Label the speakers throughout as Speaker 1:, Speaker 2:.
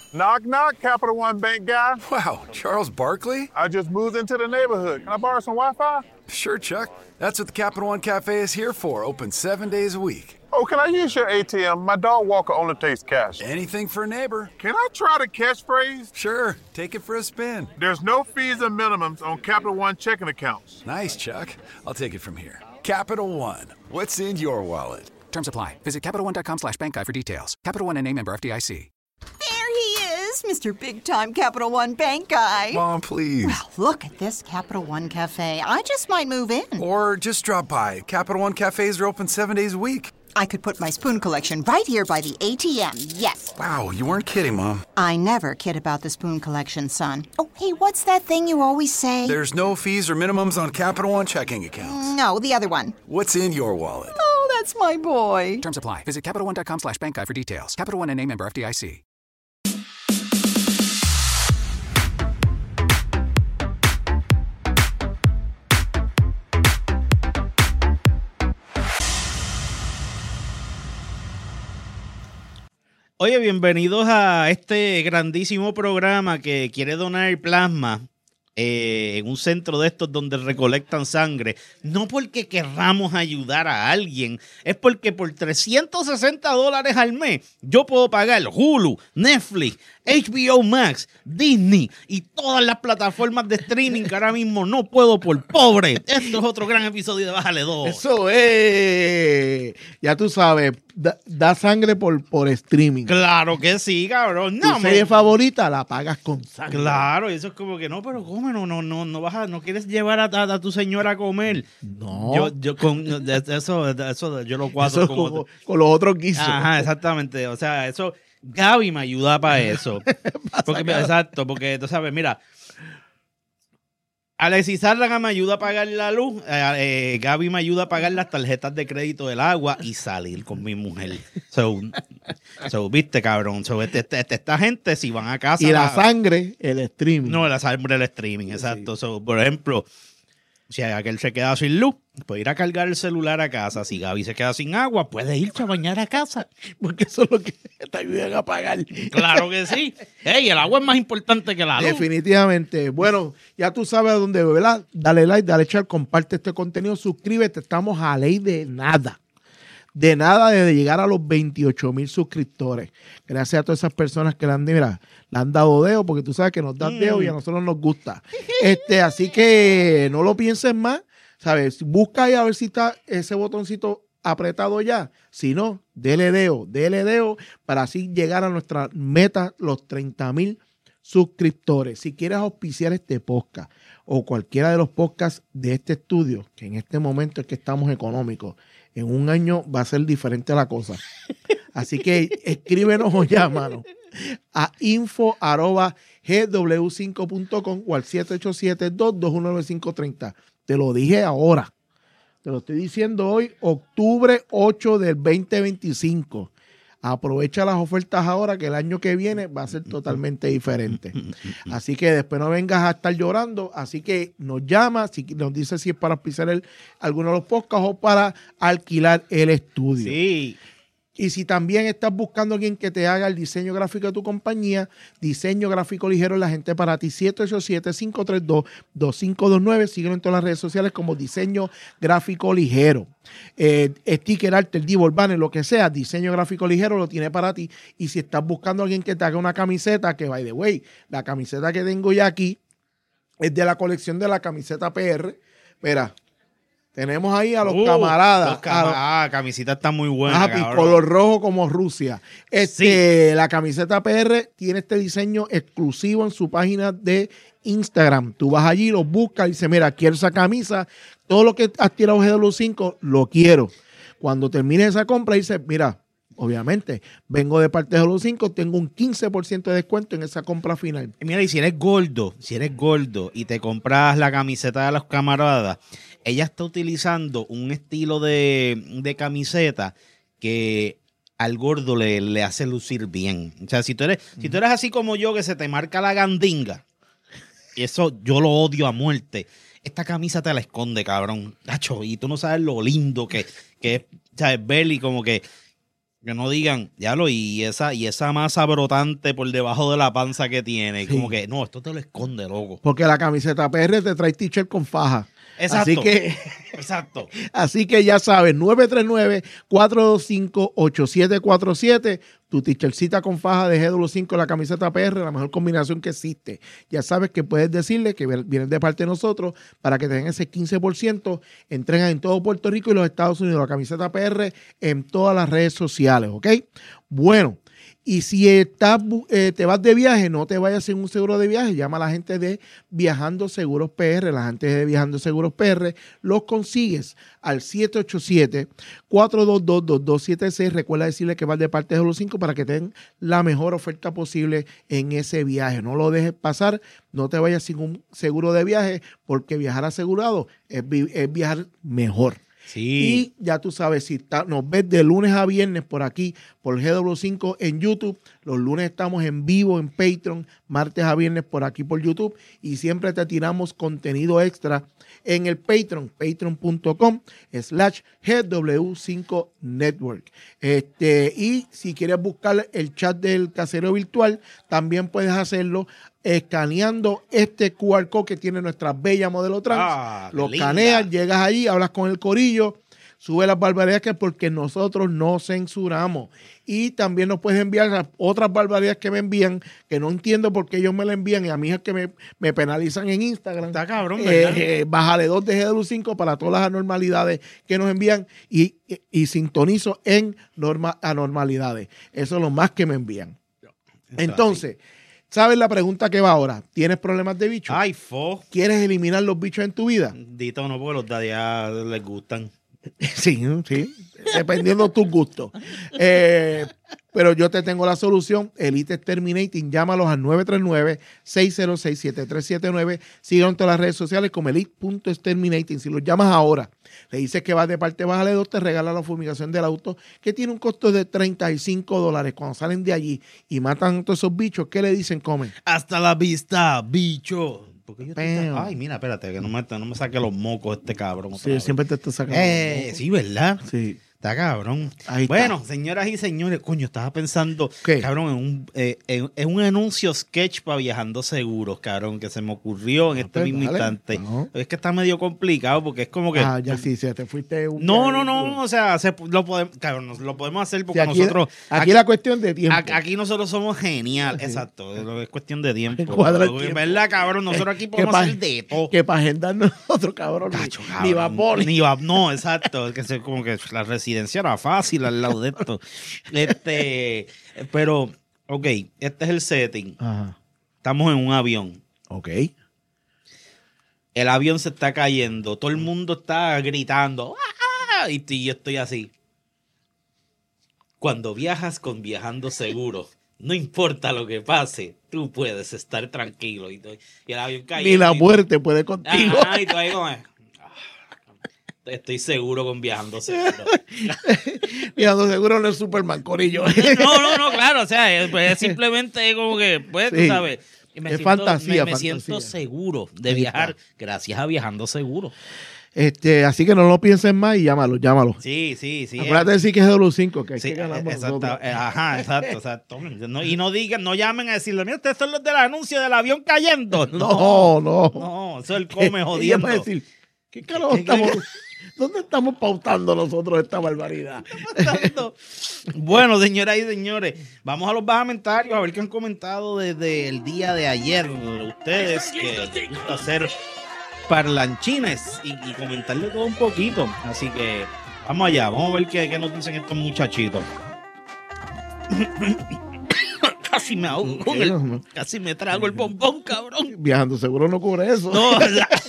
Speaker 1: Knock, knock, Capital One Bank guy.
Speaker 2: Wow, Charles Barkley?
Speaker 1: I just moved into the neighborhood. Can I borrow some Wi-Fi?
Speaker 2: Sure, Chuck. That's what the Capital One Cafe is here for, open 7 days a week.
Speaker 1: Oh, can I use your ATM? My dog Walker only takes cash.
Speaker 2: Anything for a neighbor.
Speaker 1: Can I try the catchphrase?
Speaker 2: Sure, take it for a spin.
Speaker 1: There's no fees or minimums on Capital One checking accounts.
Speaker 2: Nice, Chuck. I'll take it from here. Capital One, what's in your wallet?
Speaker 3: Terms apply. Visit CapitalOne.com/bankguy for details. Capital One and a member FDIC.
Speaker 4: There he is, Mr. Big Time Capital One Bank Guy.
Speaker 2: Mom, please.
Speaker 4: Well, look at this Capital One Cafe. I just might move in.
Speaker 2: Or just drop by. Capital One cafes are open 7 days a week.
Speaker 4: I could put my spoon collection right here by the ATM, yes.
Speaker 2: Wow, you weren't kidding, Mom.
Speaker 4: I never kid about the spoon collection, son. Oh, hey, what's that thing you always say?
Speaker 2: There's no fees or minimums on Capital One checking accounts.
Speaker 4: No, the other one.
Speaker 2: What's in your wallet?
Speaker 4: Oh, that's my boy.
Speaker 3: Terms apply. Visit CapitalOne.com/bankguy for details. Capital One and a member FDIC.
Speaker 5: Oye, bienvenidos a este grandísimo programa que quiere donar plasma en un centro de estos donde recolectan sangre. No porque querramos ayudar a alguien, es porque por $360 al mes yo puedo pagar Hulu, Netflix, HBO Max, Disney y todas las plataformas de streaming que ahora mismo no puedo por pobre. Esto es otro gran episodio de Bájale 2.
Speaker 6: Eso es. Ya tú sabes, da sangre por streaming.
Speaker 5: Claro que sí, cabrón. No,
Speaker 6: tu serie favorita la pagas con sangre.
Speaker 5: Claro, y eso es como que no, pero come, no vas a, no quieres llevar a tu señora a comer.
Speaker 6: No.
Speaker 5: Yo con eso yo lo cuadro
Speaker 6: eso con los otros guisos.
Speaker 5: Ajá, exactamente. O sea, eso Gaby me ayuda para eso. Exacto, porque tú sabes, mira, Alexis Zárraga me ayuda a pagar la luz, Gaby me ayuda a pagar las tarjetas de crédito del agua y salir con mi mujer. So viste, cabrón. Esta gente, si van a casa...
Speaker 6: Y la sangre, el streaming.
Speaker 5: No, la sangre, el streaming, exacto. Sí. So, por ejemplo, si aquel se queda sin luz, puede ir a cargar el celular a casa. Si Gaby se queda sin agua, puede irse a bañar a casa.
Speaker 6: Porque eso es lo que te ayudan a pagar.
Speaker 5: Claro que sí. Ey, el agua es más importante que la luz.
Speaker 6: Definitivamente. Bueno, ya tú sabes a dónde, ¿verdad? Dale like, dale share, comparte este contenido, suscríbete. Estamos a ley de nada. De nada de llegar a los 28,000 suscriptores. Gracias a todas esas personas que le han dado dedo, porque tú sabes que nos dan dedo y a nosotros nos gusta. Así que no lo pienses más, ¿sabes? Busca ahí a ver si está ese botoncito apretado ya. Si no, dele dedo para así llegar a nuestra meta, los 30,000 suscriptores. Si quieres auspiciar este podcast o cualquiera de los podcasts de este estudio, que en este momento es que estamos económicos, en un año va a ser diferente la cosa. Así que escríbenos o llámanos a info@gw5.com o al 787-221-9530. Te lo dije ahora. Te lo estoy diciendo hoy, octubre 8 del 2025. Aprovecha las ofertas ahora, que el año que viene va a ser totalmente diferente. Así que después no vengas a estar llorando. Así que nos llama, si nos dice si es para auspiciar alguno de los podcasts o para alquilar el estudio.
Speaker 5: Sí.
Speaker 6: Y si también estás buscando a alguien que te haga el diseño gráfico de tu compañía, Diseño Gráfico Ligero es la gente para ti. 787-532-2529. Síguelo en todas las redes sociales como Diseño Gráfico Ligero. Sticker art, el divo, el banner, lo que sea, Diseño Gráfico Ligero lo tiene para ti. Y si estás buscando a alguien que te haga una camiseta, que by the way, la camiseta que tengo ya aquí es de la colección de la camiseta PR. Mira, tenemos ahí a los camaradas.
Speaker 5: Camiseta está muy buena.
Speaker 6: Color rojo como Rusia.
Speaker 5: Sí.
Speaker 6: La camiseta PR tiene este diseño exclusivo en su página de Instagram. Tú vas allí, lo buscas y dices, mira, quiero esa camisa. Todo lo que has tirado GW5, lo quiero. Cuando termines esa compra, dices, mira, obviamente, vengo de parte de GW5, tengo un 15% de descuento en esa compra final.
Speaker 5: Y mira, y si eres gordo y te compras la camiseta de los camaradas, ella está utilizando un estilo de camiseta que al gordo le hace lucir bien. O sea, si tú eres así como yo, que se te marca la gandinga, y eso yo lo odio a muerte, esta camisa te la esconde, cabrón. Acho, y tú no sabes lo lindo que es, ¿sabes? Verle como que Que no digan, y esa masa brotante por debajo de la panza que tiene.
Speaker 6: Sí.
Speaker 5: Como que, no, esto te lo esconde, loco.
Speaker 6: Porque la camiseta PR te trae t-shirt con faja.
Speaker 5: Exacto. Exacto.
Speaker 6: Así que ya sabes, 939-425-8747, tu t-shirtcita con faja de GW5, la camiseta PR, la mejor combinación que existe. Ya sabes que puedes decirle que vienes de parte de nosotros para que te den ese 15%, entregan en todo Puerto Rico y los Estados Unidos la camiseta PR en todas las redes sociales, ¿ok? Bueno, y si te vas de viaje, no te vayas sin un seguro de viaje, llama a la gente de Viajando Seguros PR, la gente de Viajando Seguros PR, los consigues al 787-422-2276. Recuerda decirle que vas de parte de GW5 para que te den la mejor oferta posible en ese viaje. No lo dejes pasar, no te vayas sin un seguro de viaje, porque viajar asegurado es viajar mejor.
Speaker 5: Sí.
Speaker 6: Y ya tú sabes, si nos ves de lunes a viernes por aquí, por GW5 en YouTube, los lunes estamos en vivo en Patreon, martes a viernes por aquí por YouTube, y siempre te tiramos contenido extra en el Patreon, patreon.com/GW5Network. Y si quieres buscar el chat del casero virtual, también puedes hacerlo escaneando este QR code que tiene nuestra bella modelo trans. Lo escaneas, llegas allí, hablas con el corillo, sube las barbaridades que porque nosotros no censuramos. Y también nos puedes enviar otras barbaridades que me envían, que no entiendo por qué ellos me la envían, y a mí es que me penalizan en Instagram.
Speaker 5: Está cabrón, ¿verdad?
Speaker 6: Bájale 2 de GW5 para todas las anormalidades que nos envían y sintonizo en anormalidades. Eso es lo más que me envían. Entonces, ¿sabes la pregunta que va ahora? ¿Tienes problemas de bichos?
Speaker 5: Ay, fo.
Speaker 6: ¿Quieres eliminar los bichos en tu vida?
Speaker 5: Dito no, porque los dadías les gustan.
Speaker 6: Sí, dependiendo de tus gustos. Pero yo te tengo la solución, Elite Exterminating. Llámalos al 939-606-7379. Síganos en todas las redes sociales como elite.exterminating. Si los llamas ahora, le dices que vas de parte Bájale 2, te regala la fumigación del auto, que tiene un costo de $35. Cuando salen de allí y matan a todos esos bichos, ¿qué le dicen? Comen.
Speaker 5: Hasta la vista, bicho. Porque yo
Speaker 6: Pero-
Speaker 5: Ay, mira, espérate, que no me saque los mocos este cabrón. otra
Speaker 6: Sí,
Speaker 5: vez.
Speaker 6: siempre te está sacando.
Speaker 5: Sí, ¿verdad?
Speaker 6: Sí.
Speaker 5: Está cabrón.
Speaker 6: Ahí está.
Speaker 5: Bueno, señoras y señores, coño, estaba pensando,
Speaker 6: ¿Qué?
Speaker 5: cabrón, en un anuncio sketch para Viajando Seguros, cabrón, que se me ocurrió en este
Speaker 6: pues,
Speaker 5: mismo
Speaker 6: dale.
Speaker 5: instante.
Speaker 6: No.
Speaker 5: Es que está medio complicado porque es como que...
Speaker 6: Ya sí, te fuiste un
Speaker 5: No,
Speaker 6: viaje.
Speaker 5: o sea, lo podemos, cabrón, lo podemos hacer
Speaker 6: Sí,
Speaker 5: porque
Speaker 6: aquí,
Speaker 5: nosotros...
Speaker 6: aquí la cuestión de tiempo.
Speaker 5: Aquí nosotros somos genial, exacto, es cuestión de tiempo.
Speaker 6: Cuadra el
Speaker 5: Porque,
Speaker 6: tiempo.
Speaker 5: ¿verdad, cabrón? Nosotros aquí podemos hacer de todo.
Speaker 6: Que para agendar nosotros, cabrón.
Speaker 5: Tacho,
Speaker 6: Ni
Speaker 5: cabrón.
Speaker 6: vapor.
Speaker 5: No, exacto. Es que es como que la residencia era fácil al lado de esto. Pero, ok, este es el setting.
Speaker 6: Ajá.
Speaker 5: Estamos en un avión.
Speaker 6: Ok.
Speaker 5: El avión se está cayendo. Todo el mundo está gritando. ¡Ah! Y yo estoy así. Cuando viajas con Viajando Seguro, no importa lo que pase, tú puedes estar tranquilo. Y el avión cayendo.
Speaker 6: Ni la
Speaker 5: y-
Speaker 6: muerte puede contigo.
Speaker 5: Ajá, y tú ahí como... Estoy seguro con Viajando Seguro.
Speaker 6: Mirando seguro no es Superman, corillo.
Speaker 5: No, claro, o sea, es simplemente como que, pues, tú
Speaker 6: Sí.
Speaker 5: sabes.
Speaker 6: Es fantasía,
Speaker 5: me
Speaker 6: fantasía.
Speaker 5: siento seguro de
Speaker 6: Ahí
Speaker 5: viajar
Speaker 6: está.
Speaker 5: gracias a Viajando Seguro.
Speaker 6: Así que no lo piensen más y llámalo.
Speaker 5: Sí.
Speaker 6: Acuérdate de decir que es GW5, que hay
Speaker 5: Sí,
Speaker 6: que ganar por
Speaker 5: exacto,
Speaker 6: nosotros.
Speaker 5: ajá, exacto. Y no digan, no llamen a decirle, mira, ustedes son los del anuncio del avión cayendo.
Speaker 6: No.
Speaker 5: No, eso es el come
Speaker 6: Ella
Speaker 5: jodiendo.
Speaker 6: va a decir, ¿qué carajo estamos? ¿Dónde estamos pautando nosotros esta barbaridad?
Speaker 5: Bueno, señoras y señores, vamos a los bajamentarios a ver qué han comentado desde el día de ayer. Ustedes que les gusta hacer parlanchines y comentarle todo un poquito. Así que vamos allá, vamos a ver qué nos dicen estos muchachitos. Casi me ahogo con casi me trago el bombón, cabrón.
Speaker 6: Viajando seguro no cubre eso.
Speaker 5: No,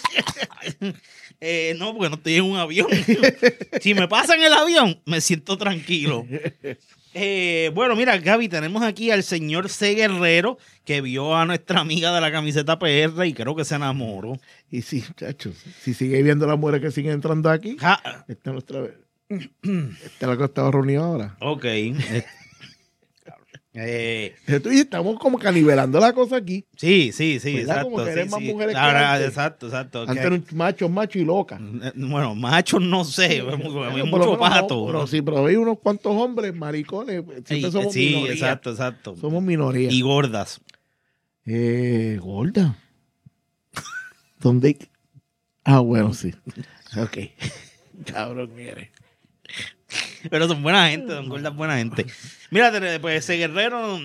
Speaker 5: no, porque no estoy en un avión. Si me pasa en el avión, me siento tranquilo. Bueno, mira, Gaby, tenemos aquí al señor C. Guerrero, que vio a nuestra amiga de la camiseta PR y creo que se enamoró.
Speaker 6: Y sí, muchachos, si sigue viendo las mujeres que siguen entrando aquí,
Speaker 5: Ja,
Speaker 6: esta es nuestra vez. Esta es la que estaba reunido ahora.
Speaker 5: ok.
Speaker 6: Y estamos como que nivelando la cosa aquí.
Speaker 5: Sí,
Speaker 6: ¿Verdad?
Speaker 5: exacto.
Speaker 6: Como que eres
Speaker 5: sí,
Speaker 6: más
Speaker 5: sí.
Speaker 6: mujeres que
Speaker 5: Ahora,
Speaker 6: antes.
Speaker 5: exacto.
Speaker 6: Antes eran macho y loca.
Speaker 5: Bueno, machos no sé, hay
Speaker 6: Por lo
Speaker 5: mucho
Speaker 6: menos
Speaker 5: pato.
Speaker 6: Pero sí, pero hay unos cuantos hombres, maricones. Siempre somos
Speaker 5: sí,
Speaker 6: minoría.
Speaker 5: exacto.
Speaker 6: Somos minoría.
Speaker 5: Y gordas.
Speaker 6: Gorda. ¿Dónde? Bueno, sí. Ok. Cabrón, mire.
Speaker 5: Pero son buena gente, son gordas buena gente. Mira, pues ese guerrero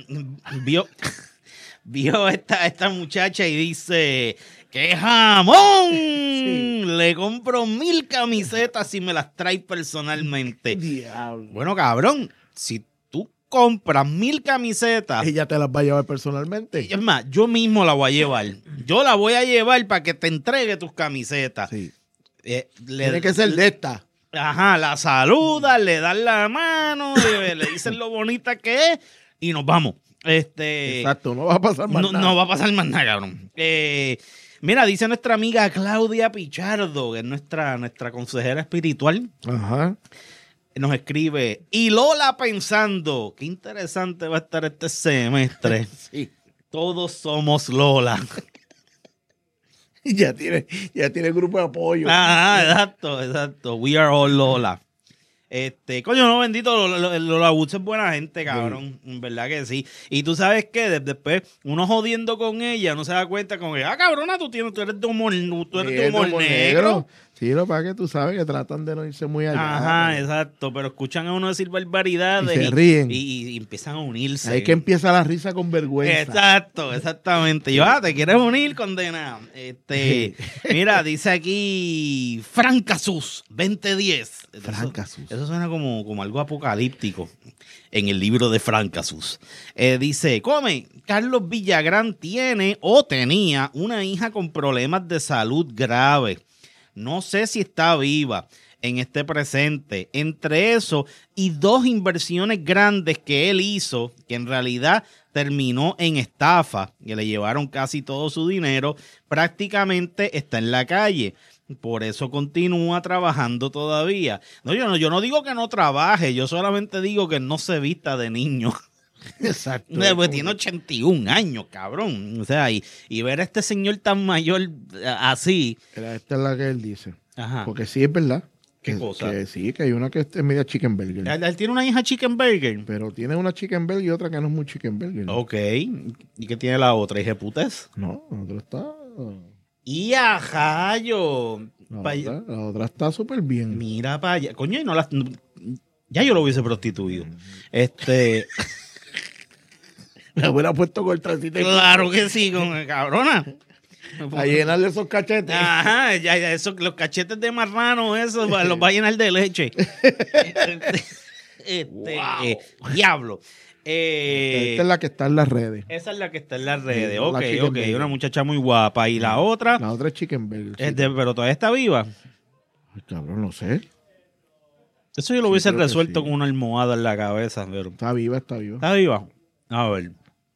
Speaker 5: vio esta muchacha y dice, ¡qué jamón!
Speaker 6: Sí.
Speaker 5: Le compro 1000 camisetas si me las trae personalmente.
Speaker 6: Diablo.
Speaker 5: Bueno, cabrón, si tú compras 1000 camisetas,
Speaker 6: Ella te las va a llevar personalmente.
Speaker 5: es más, yo mismo la voy a llevar. Yo la voy a llevar para que te entregue tus camisetas.
Speaker 6: Sí.
Speaker 5: Le-
Speaker 6: Tiene que ser de esta.
Speaker 5: Ajá, la saludan, le dan la mano, le dicen lo bonita que es y nos vamos.
Speaker 6: Exacto, no va a pasar más nada.
Speaker 5: No va a pasar más nada, cabrón. Mira, dice nuestra amiga Claudia Pichardo, que es nuestra consejera espiritual,
Speaker 6: Ajá.
Speaker 5: nos escribe, y Lola pensando, qué interesante va a estar este semestre.
Speaker 6: Sí.
Speaker 5: Todos somos Lola.
Speaker 6: Ya tiene grupo de apoyo.
Speaker 5: Exacto. We are all Lola. Coño, no, bendito, Lola Woods es buena gente, cabrón. En verdad que sí. Y tú sabes que después, uno jodiendo con ella, uno se da cuenta como que, cabrona, tú eres de humor, negro.
Speaker 6: Sí, lo que pasa es que tú sabes que tratan de no irse muy allá.
Speaker 5: Ajá, exacto. Pero escuchan a uno decir barbaridades
Speaker 6: Y se ríen.
Speaker 5: y empiezan a unirse.
Speaker 6: Ahí que empieza la risa con vergüenza.
Speaker 5: Exactamente. Yo, te quieres unir, condena. Mira, dice aquí Francasus 2010.
Speaker 6: Francasus.
Speaker 5: Eso suena como algo apocalíptico en el libro de Francasus. Dice, Carlos Villagrán tiene o tenía una hija con problemas de salud grave. No sé si está viva en este presente. Entre eso y 2 inversiones grandes que él hizo, que en realidad terminó en estafa, que le llevaron casi todo su dinero, prácticamente está en la calle. Por eso continúa trabajando todavía. No, yo no digo que no trabaje, yo solamente digo que no se vista de niño.
Speaker 6: Exacto.
Speaker 5: Pues tiene 81 años, cabrón. O sea, y ver a este señor tan mayor así.
Speaker 6: Esta es la que él dice.
Speaker 5: Ajá.
Speaker 6: Porque sí es verdad.
Speaker 5: ¿Qué cosa?
Speaker 6: Que sí, que hay una que es media chicken burger.
Speaker 5: Él tiene una hija chicken burger.
Speaker 6: Pero tiene una chicken burger y otra que no es muy chicken burger.
Speaker 5: Ok. ¿Y qué tiene la otra? ¿Hija putas?
Speaker 6: No, la otra está...
Speaker 5: ¡Y a jayo!
Speaker 6: La otra está súper bien.
Speaker 5: Mira para allá. Coño, y no las... Ya yo lo hubiese prostituido.
Speaker 6: Me hubiera puesto con el transito.
Speaker 5: Claro que sí, cabrona.
Speaker 6: A llenarle esos cachetes.
Speaker 5: Ajá, ya los cachetes de marrano, esos los va a llenar de leche. Diablo.
Speaker 6: Esta es la que está en las redes.
Speaker 5: Esa es la que está en las redes.
Speaker 6: Sí,
Speaker 5: Ok,
Speaker 6: la chicken burger.
Speaker 5: una muchacha muy guapa. Y la otra,
Speaker 6: La otra es chicken burger.
Speaker 5: pero todavía está viva.
Speaker 6: Ay, cabrón, no sé.
Speaker 5: Eso yo lo hubiese
Speaker 6: creo que
Speaker 5: resuelto
Speaker 6: sí.
Speaker 5: con una almohada en la cabeza. Pero...
Speaker 6: Está viva.
Speaker 5: ¿Está viva? A ver.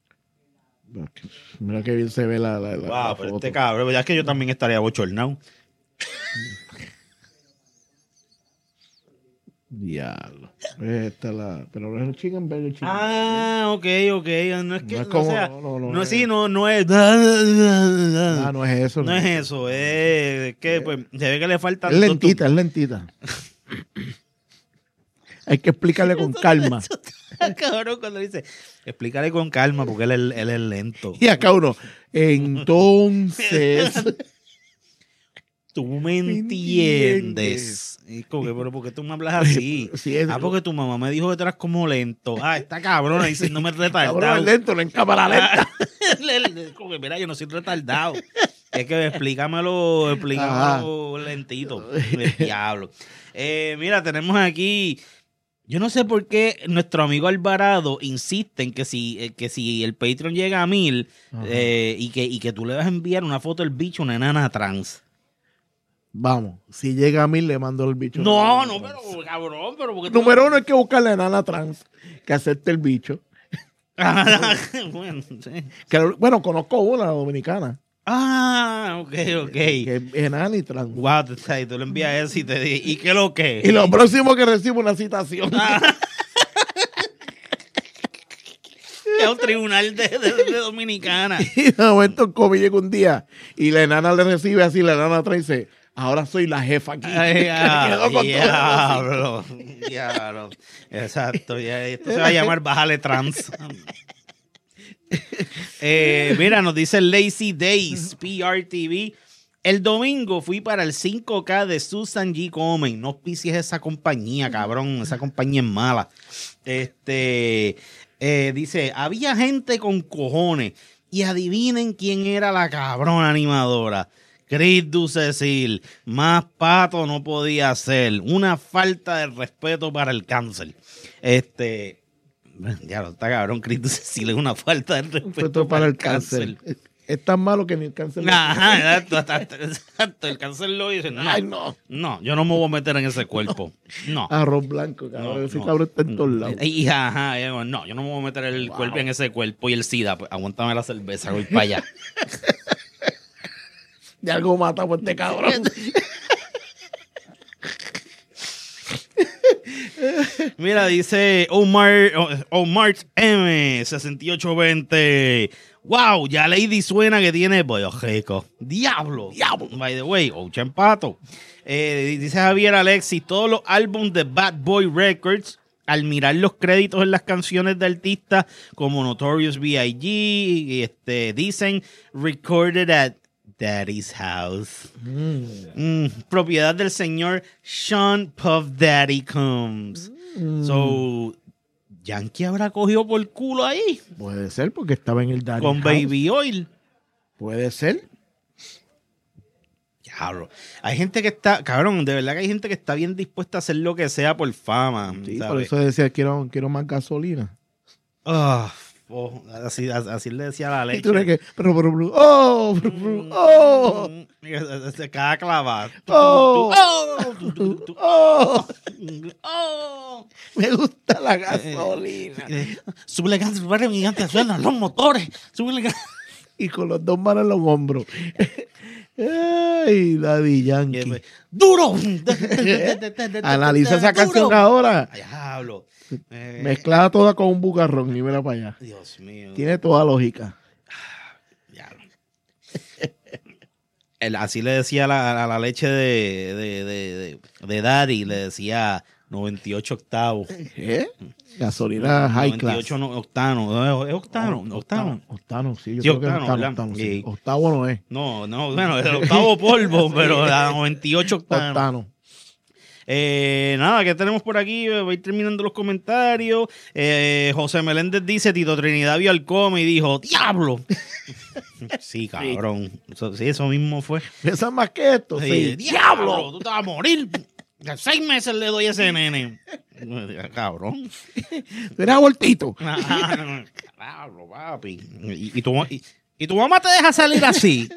Speaker 6: Mira que bien se ve la
Speaker 5: Wow, pero
Speaker 6: foto.
Speaker 5: este cabrón, ya es que yo también estaría bochornado.
Speaker 6: Diablo. Esta es la... Pero no es un chicken burger.
Speaker 5: Ok. No es que,
Speaker 6: No es como-
Speaker 5: o sea,
Speaker 6: no
Speaker 5: no
Speaker 6: es.
Speaker 5: sí, no es.
Speaker 6: Ah, no es eso.
Speaker 5: No es eso, es que pues, se ve que le falta.
Speaker 6: Es lentita. Hay que explicarle con calma.
Speaker 5: Cabrón, cuando dice, explícale con calma porque él es lento.
Speaker 6: Y acá uno, entonces...
Speaker 5: Tú me entiendes. Y como que, pero ¿por qué tú me hablas así?
Speaker 6: Sí, es-
Speaker 5: Porque tu mamá me dijo que tú eras como lento. Esta cabrona dice, no me retardado.
Speaker 6: Cabrón, es lento, no en cámara lenta.
Speaker 5: Como que, mira, yo no soy retardado. Es que explícamelo lentito. El diablo. Mira, tenemos aquí... Yo no sé por qué nuestro amigo Alvarado insiste en que si el Patreon llega a 1000 y que tú le vas a enviar una foto del bicho a una enana trans.
Speaker 6: Vamos, si llega a 1000 le mando el bicho.
Speaker 5: No, pero cabrón, pero porque
Speaker 6: Número 1 hay que buscarle a la enana trans que acepte el bicho.
Speaker 5: Bueno, sí.
Speaker 6: Bueno, conozco una, la dominicana,
Speaker 5: Ok.
Speaker 6: que es enana y trans.
Speaker 5: Wow, tú le envías eso y te dice, ¿y qué lo que?
Speaker 6: Y lo próximo que recibo una citación.
Speaker 5: Es un tribunal de Dominicana.
Speaker 6: Y de momento Kobe llega un día y la enana le recibe así, la enana trae y dice, ahora soy la jefa aquí.
Speaker 5: Ay,
Speaker 6: Quedó con
Speaker 5: diablo. Exacto. Esto se va a llamar Bájale Trans. Mira, nos dice Lazy Days, PRTV. El domingo fui para el 5K de Susan G. Komen. No auspicies esa compañía, cabrón. Esa compañía es mala. Dice, había gente con cojones. Y adivinen quién era la cabrona animadora. Chris Ducecil. Más pato no podía ser. Una falta de respeto para el cáncer. Ya lo está cabrón, Chris Ducecil. Es una falta de respeto para el cáncer.
Speaker 6: Es tan malo que ni el cáncer.
Speaker 5: Ajá, exacto. El cáncer lo dice. No,
Speaker 6: Ay, no.
Speaker 5: No, yo no me voy a meter en ese cuerpo. No.
Speaker 6: Arroz blanco, cabrón. Ese cabrón está en todos lados.
Speaker 5: No, yo no me voy a meter el cuerpo en ese cuerpo y el SIDA. Pues, aguántame la cerveza, voy para allá.
Speaker 6: De algo mata por este cabrón.
Speaker 5: Mira, dice Omar M, 6820. Wow, ya Lady suena que tiene Boyojeco. Diablo. By the way, Ocha Empato. Dice Javier Alexis, todos los álbumes de Bad Boy Records, al mirar los créditos en las canciones de artistas como Notorious B.I.G., dicen recorded at Daddy's house. Propiedad del señor Sean Puff Daddy Combs. So, Yankee habrá cogido por culo ahí.
Speaker 6: Puede ser, porque estaba en el Daddy's
Speaker 5: Con
Speaker 6: house.
Speaker 5: Baby Oil.
Speaker 6: Puede ser.
Speaker 5: Diablo. Hay gente que está, cabrón, de verdad que hay gente que está bien dispuesta a hacer lo que sea por fama.
Speaker 6: Sí,
Speaker 5: ¿sabes?
Speaker 6: por eso decía, quiero más gasolina.
Speaker 5: Así le decía la
Speaker 6: Y
Speaker 5: leche.
Speaker 6: tú eres que, oh.
Speaker 5: Cada clavada.
Speaker 6: Me gusta la gasolina.
Speaker 5: Súbele gas, súbele gigante, suenan los motores. Súbele gas.
Speaker 6: Y con los dos manos en los hombros. Ay, Daddy Yankee.
Speaker 5: ¡Duro!
Speaker 6: Analiza esa canción ahora.
Speaker 5: Diablo.
Speaker 6: Mezclada toda con un bucarrón y mira para allá.
Speaker 5: Dios mío.
Speaker 6: Tiene toda lógica.
Speaker 5: Diablo. Así le decía la leche de Daddy, le decía 98 octavos.
Speaker 6: Gasolina high class.
Speaker 5: 98 octano. ¿Es octano?
Speaker 6: Octano, sí. Yo
Speaker 5: Sí,
Speaker 6: creo que es
Speaker 5: octano, ¿verdad?
Speaker 6: octano, sí.
Speaker 5: Sí.
Speaker 6: Octavo no es.
Speaker 5: No, bueno, el octavo polvo, pero la 98 octano.
Speaker 6: Octano.
Speaker 5: Nada, ¿qué tenemos por aquí? Voy terminando los comentarios. José Meléndez dice, Tito Trinidad vio al Come y dijo, ¡diablo! Sí, cabrón. Eso mismo fue.
Speaker 6: ¿Piensas más que esto? Sí.
Speaker 5: ¡Diablo! Tú te vas a morir. 6 meses le doy a ese nene. Cabrón.
Speaker 6: Tú eres abortito.
Speaker 5: Diablo, papi. ¿Y tu mamá te deja salir así?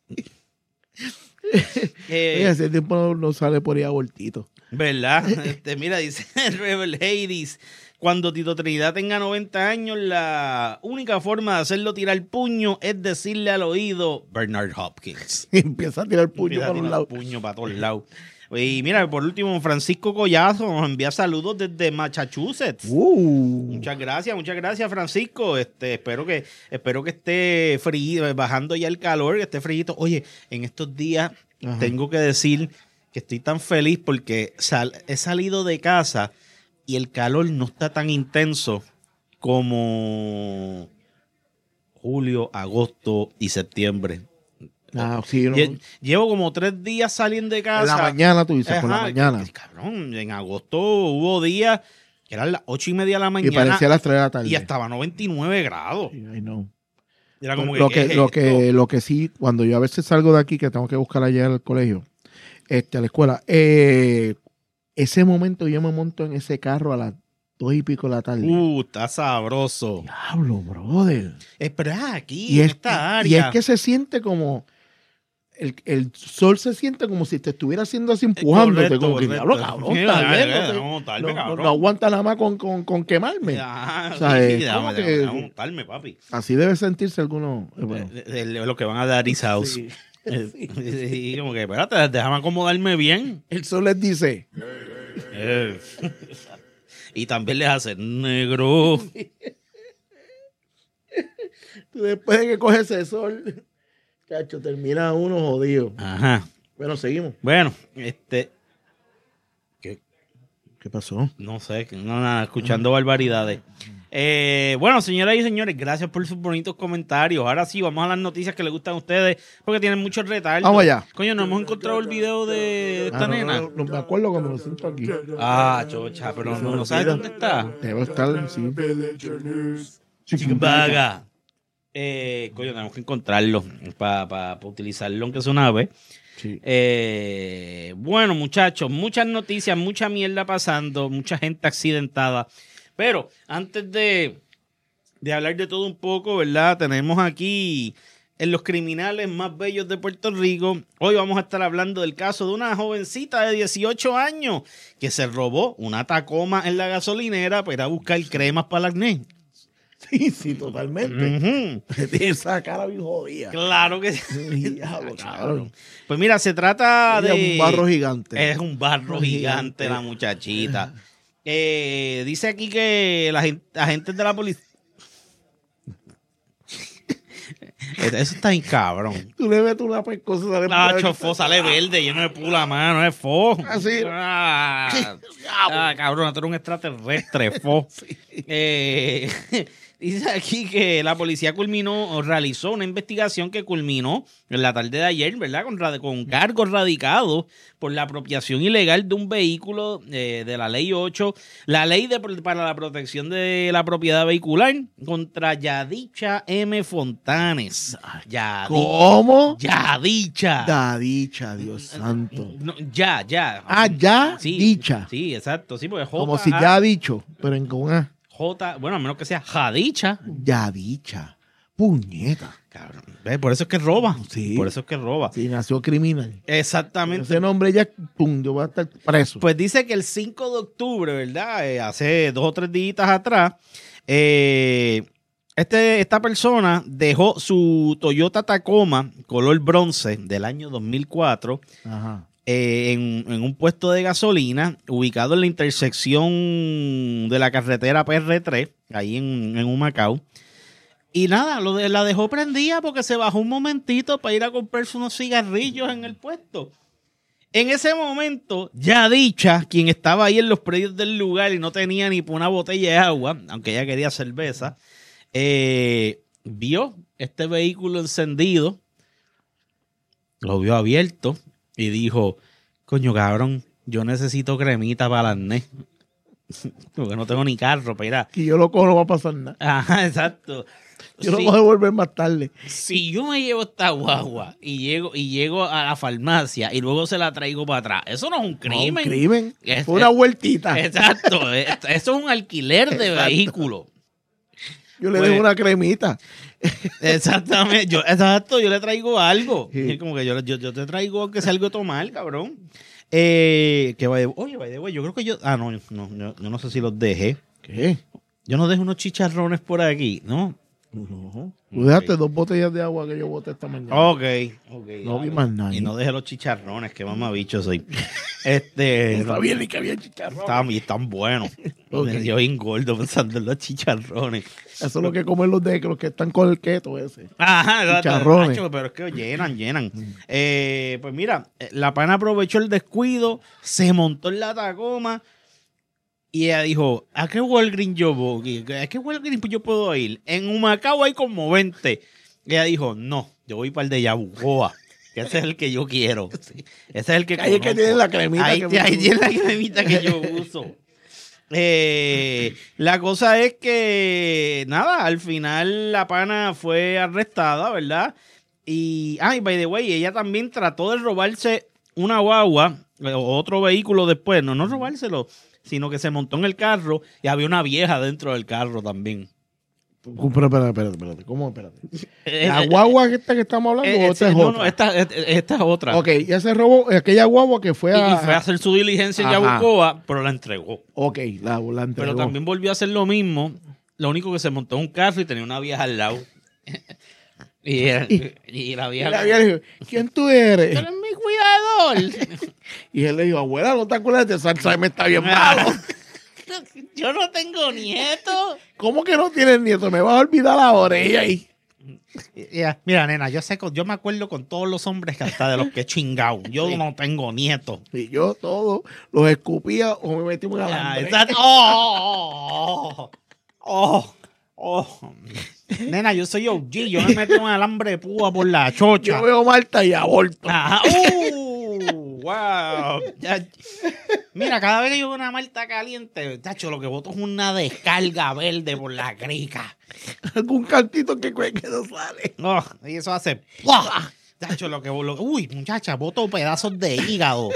Speaker 6: Oye, hace tiempo no sale por ahí abortito.
Speaker 5: ¿Verdad? Mira, dice Rebel Hades, cuando Tito Trinidad tenga 90 años, la única forma de hacerlo tirar puño es decirle al oído Bernard Hopkins.
Speaker 6: Y empieza a tirar puño por un lado.
Speaker 5: Puño para todos lados. Y mira, por último, Francisco Collazo nos envía saludos desde Massachusetts. Muchas gracias, Francisco. Espero que esté frío, bajando ya el calor, que esté frío. Oye, en estos días tengo que decir que estoy tan feliz porque he salido de casa y el calor no está tan intenso como julio, agosto y septiembre.
Speaker 6: Sí, no.
Speaker 5: Llevo como 3 días saliendo de casa.
Speaker 6: En la mañana, tú dices, por la mañana.
Speaker 5: Cabrón, en agosto hubo días que eran las 8:30 de la mañana.
Speaker 6: Y parecía a las 3 de la tarde.
Speaker 5: Y estaba a 99 grados.
Speaker 6: I know.
Speaker 5: Era como
Speaker 6: lo que sí, cuando yo a veces salgo de aquí, que tengo que buscar allá al colegio, a la escuela, ese momento yo me monto en ese carro a las 2 y pico de la tarde.
Speaker 5: Está sabroso.
Speaker 6: Diablo, brother.
Speaker 5: Pero aquí,
Speaker 6: Y
Speaker 5: en
Speaker 6: es,
Speaker 5: esta área.
Speaker 6: y es que se siente como... El sol se siente como si te estuviera haciendo así empujándote.
Speaker 5: Correcto,
Speaker 6: como que,
Speaker 5: correcto.
Speaker 6: diablo, cabrón, está bien, no aguanta nada más con quemarme.
Speaker 5: Ya,
Speaker 6: O sea,
Speaker 5: sí,
Speaker 6: es como que-
Speaker 5: déjame montarme, papi.
Speaker 6: Así debe sentirse alguno. Bueno.
Speaker 5: Lo que van a dar is house.
Speaker 6: Sí.
Speaker 5: Sí, como que, espérate, déjame acomodarme bien.
Speaker 6: El sol les dice,
Speaker 5: Y también les hace negro.
Speaker 6: Tú después de que coges ese sol, cacho, termina uno jodido.
Speaker 5: Ajá.
Speaker 6: Bueno, seguimos.
Speaker 5: Bueno,
Speaker 6: ¿Qué pasó?
Speaker 5: no sé, no, nada, escuchando barbaridades. Bueno, señoras y señores, gracias por sus bonitos comentarios. Ahora sí, vamos a las noticias que les gustan a ustedes, porque tienen muchos retardos.
Speaker 6: Vamos allá.
Speaker 5: Coño, no hemos encontrado el video de esta nena.
Speaker 6: No me acuerdo cuando lo siento aquí.
Speaker 5: Ah, chocha, pero no sabes dónde está.
Speaker 6: Debe estar, sí.
Speaker 5: Chiquibaga. Coño, tenemos que encontrarlo para utilizarlo aunque sea una vez.
Speaker 6: Sí.
Speaker 5: Bueno, muchachos, muchas noticias, mucha mierda pasando, mucha gente accidentada. Pero antes de hablar de todo un poco, ¿verdad? Tenemos aquí en los criminales más bellos de Puerto Rico. Hoy vamos a estar hablando del caso de una jovencita de 18 años que se robó una Tacoma en la gasolinera para ir a buscar cremas para el acné.
Speaker 6: Sí, totalmente. Tiene esa cara bien jodida.
Speaker 5: Claro que sí.
Speaker 6: Diablo, cabrón.
Speaker 5: Pues mira, se trata
Speaker 6: Ella
Speaker 5: de...
Speaker 6: es un barro gigante.
Speaker 5: Es un barro gigante la muchachita. Dice aquí que los agentes de la policía... Eso está bien cabrón.
Speaker 6: Tú le metes una pescosa.
Speaker 5: Chofo, sale verde, lleno de pula, mano, es fo.
Speaker 6: Así.
Speaker 5: Cabrón, tú eres un extraterrestre, fo. Dice aquí que la policía realizó una investigación que culminó en la tarde de ayer, ¿verdad? Con cargos radicados por la apropiación ilegal de un vehículo de la Ley 8, la Ley para la Protección de la Propiedad Vehicular, contra Yadicha M. Fontanes.
Speaker 6: ¿Cómo?
Speaker 5: Yadicha.
Speaker 6: Yadicha, Dios santo.
Speaker 5: No, ya.
Speaker 6: Ya
Speaker 5: Sí,
Speaker 6: dicha.
Speaker 5: Sí, exacto. Sí, porque
Speaker 6: Como si ya ha dicho, pero en con A.
Speaker 5: Bueno, a menos que sea Jadicha.
Speaker 6: Ya dicha. Puñeta.
Speaker 5: Cabrón. ¿Ves? Por eso es que roba.
Speaker 6: Sí.
Speaker 5: Por eso es que roba.
Speaker 6: Sí, nació criminal.
Speaker 5: Exactamente.
Speaker 6: Ese nombre ya, pum, yo voy a estar preso.
Speaker 5: Pues dice que el 5 de octubre, ¿verdad? Hace 2 o 3 días atrás, esta persona dejó su Toyota Tacoma color bronce del año 2004
Speaker 6: Ajá.
Speaker 5: en un puesto de gasolina ubicado en la intersección de la carretera PR3, ahí en Humacao. Y nada, la dejó prendida porque se bajó un momentito para ir a comprarse unos cigarrillos en el puesto. En ese momento, Yadicha, quien estaba ahí en los predios del lugar y no tenía ni una botella de agua, aunque ella quería cerveza, vio este vehículo encendido, lo vio abierto y dijo, coño cabrón, yo necesito cremita para el acné. Porque no tengo ni carro para ir a...
Speaker 6: Que yo lo cojo, no va a pasar nada.
Speaker 5: Ajá, exacto.
Speaker 6: Yo lo voy a devolver más tarde.
Speaker 5: Si yo me llevo esta guagua y llego a la farmacia y luego se la traigo para atrás, eso no es un crimen.
Speaker 6: No, un crimen. Fue una vueltita.
Speaker 5: Exacto. Eso es un alquiler de vehículo.
Speaker 6: Yo le dejo una cremita.
Speaker 5: Exactamente. Yo le traigo algo. Sí. Como que yo te traigo que sea algo de tomar, cabrón. Oye, yo creo que yo no sé si los dejé.
Speaker 6: ¿Qué?
Speaker 5: Yo no dejé unos chicharrones por aquí, ¿no?
Speaker 6: No. Tú dejaste 2 botellas de agua que yo boté esta mañana.
Speaker 5: Ok.
Speaker 6: No vi más nada.
Speaker 5: Y no dejé los chicharrones, que mamabicho soy.
Speaker 6: No sabía ni que había chicharrones.
Speaker 5: Están buenos. Yo bien gordo pensando en los chicharrones.
Speaker 6: Eso es lo que comen los que están con el keto ese.
Speaker 5: Ajá,
Speaker 6: chicharrones.
Speaker 5: Pero es que llenan. Pues mira, la pana aprovechó el descuido, se montó en la Tacoma. Y ella dijo, ¿a qué Walgreens yo voy? ¿A qué Walgreens yo puedo ir? En Humacao hay como 20. Y ella dijo, no, yo voy para el de Yabucoa, que ese es el que yo quiero. Ese es el que
Speaker 6: ahí es que tiene la cremita.
Speaker 5: Ahí tiene la cremita que yo uso. La cosa es que, nada, al final la pana fue arrestada, ¿verdad? Y by the way, ella también trató de robarse una guagua, o otro vehículo después. No robárselo, sino que se montó en el carro y había una vieja dentro del carro también.
Speaker 6: Pero espérate. ¿Cómo? Espérate. ¿La guagua esta que estamos hablando o esta es otra?
Speaker 5: No, esta es otra.
Speaker 6: Ok, ya se robó aquella guagua que fue
Speaker 5: y fue a hacer su diligencia en Yabucoa, pero la entregó.
Speaker 6: Ok, la entregó.
Speaker 5: Pero también volvió a hacer lo mismo. Lo único que se montó en un carro y tenía una vieja al lado. Y la vieja
Speaker 6: le dijo, ¿quién tú eres?
Speaker 5: Tú eres mi cuidador.
Speaker 6: Y él le dijo, abuela, ¿no te acuerdas de salsa? Me está bien malo.
Speaker 5: Yo no tengo nieto.
Speaker 6: ¿Cómo que no tienes nieto? Me vas a olvidar ahora. Y ahí.
Speaker 5: Mira, nena, yo me acuerdo con todos los hombres que hasta de los que he chingado. Yo no tengo nietos.
Speaker 6: Y yo todos los escupía o me metí un alambre.
Speaker 5: Nena, yo soy OG, yo me meto un alambre de púa por la chocha.
Speaker 6: Yo veo Marta y aborto.
Speaker 5: Ajá. Wow. Mira, cada vez que yo veo una Marta caliente, tacho, lo que boto es una descarga verde por la crica.
Speaker 6: Algún cantito que no sale.
Speaker 5: No, y eso hace ¡pua! Tacho, uy, muchacha, boto pedazos de hígado.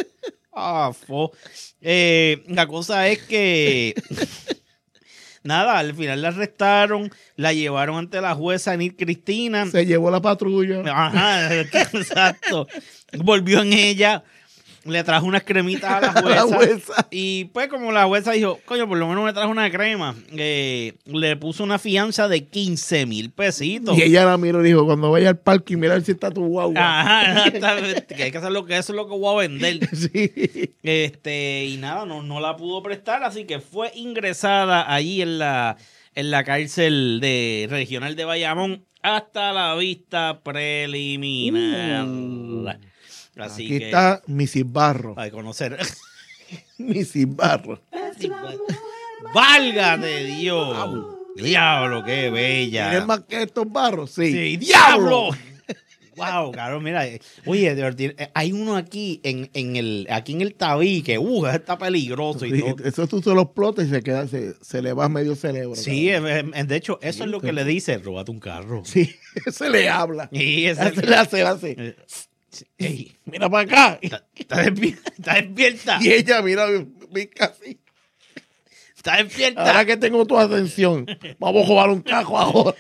Speaker 5: La cosa es que nada, al final la arrestaron, la llevaron ante la jueza Enid Cristina.
Speaker 6: Se llevó la patrulla.
Speaker 5: Ajá, exacto. Volvió en ella, le trajo unas cremitas a la jueza. Y pues como la jueza dijo, coño, por lo menos me trajo una crema, le puso una fianza de 15,000 pesitos.
Speaker 6: Y ella la miró y dijo, cuando vaya al parque y mira si está tu guagua.
Speaker 5: Ajá, que hay que hacer eso es lo que voy a vender.
Speaker 6: Sí.
Speaker 5: Y nada, no la pudo prestar, así que fue ingresada allí en la cárcel regional de Bayamón hasta la vista preliminar. Así
Speaker 6: Aquí
Speaker 5: que
Speaker 6: está Mrs. Barro.
Speaker 5: hay que conocer.
Speaker 6: Mrs. Barro.
Speaker 5: ¡Válgate Dios! ¡Diablo, qué bella!
Speaker 6: ¿Tienes más que estos barros? Sí.
Speaker 5: ¡Sí, diablo! Wow, cabrón, mira. Oye, hay uno aquí en el tabique. Está peligroso y
Speaker 6: Sí,
Speaker 5: todo.
Speaker 6: eso tú se lo explotas y se le va medio cerebro.
Speaker 5: Sí, de hecho, eso es lo que le dice, róbate un carro.
Speaker 6: Sí, se le habla.
Speaker 5: Y
Speaker 6: Se le hace.
Speaker 5: Ey,
Speaker 6: Mira para acá.
Speaker 5: está despierta.
Speaker 6: Y ella mira, casi.
Speaker 5: Está despierta.
Speaker 6: Ahora que tengo tu atención, vamos a jugar un cajo ahora.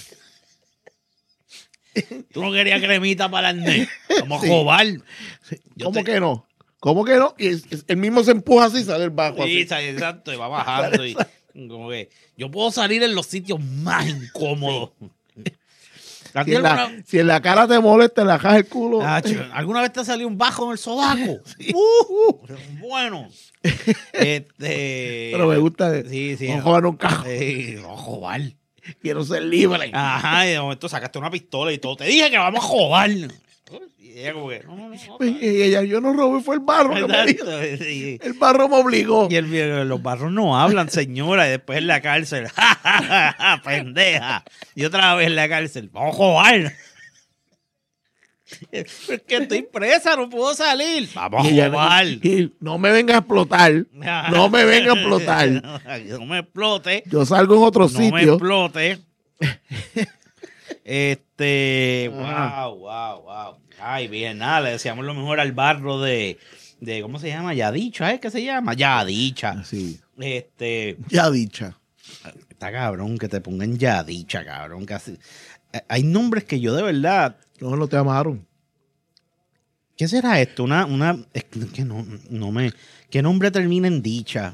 Speaker 5: Tú no querías cremita para el nene. Vamos a jugar.
Speaker 6: ¿Cómo que no? ¿Cómo que no? Y el mismo se empuja así y sale el bajo.
Speaker 5: Sí,
Speaker 6: Así.
Speaker 5: exacto, y va bajando. Y, como que yo puedo salir en los sitios más incómodos.
Speaker 6: Si en la cara te molesta, en la caja el culo.
Speaker 5: ¿Alguna vez te salió un bajo en el sobaco?
Speaker 6: Sí.
Speaker 5: Bueno.
Speaker 6: Pero me gusta.
Speaker 5: Sí.
Speaker 6: Vamos a jugar un cajo.
Speaker 5: Vamos a jugar.
Speaker 6: Quiero ser libre.
Speaker 5: Ajá, y de momento sacaste una pistola y todo. Te dije que vamos a jugar. Y ella como que, no.
Speaker 6: Y ella, yo no robé, fue el barro que me dijo.
Speaker 5: Exacto, sí.
Speaker 6: El barro me obligó.
Speaker 5: Y los barros no hablan, señora, y después en la cárcel, ¡ja, ja, ja, ja, pendeja! Y otra vez en la cárcel, ¡vamos a jugar! Es que estoy presa, no puedo salir. ¡Vamos a jugar!
Speaker 6: Y no me venga a explotar. No me venga a explotar.
Speaker 5: No me explote.
Speaker 6: Yo salgo en otro
Speaker 5: No me
Speaker 6: sitio.
Speaker 5: explote. Wow. Ay, bien, nada, le deseamos lo mejor al barro de ¿cómo se llama? Yadicha, ¿qué se llama? Yadicha.
Speaker 6: Sí.
Speaker 5: Ya
Speaker 6: dicha.
Speaker 5: Está cabrón que te pongan Yadicha, cabrón. Casi. Hay nombres que yo de verdad.
Speaker 6: No te amaron.
Speaker 5: ¿Qué será esto? Es que ¿qué nombre termina en dicha?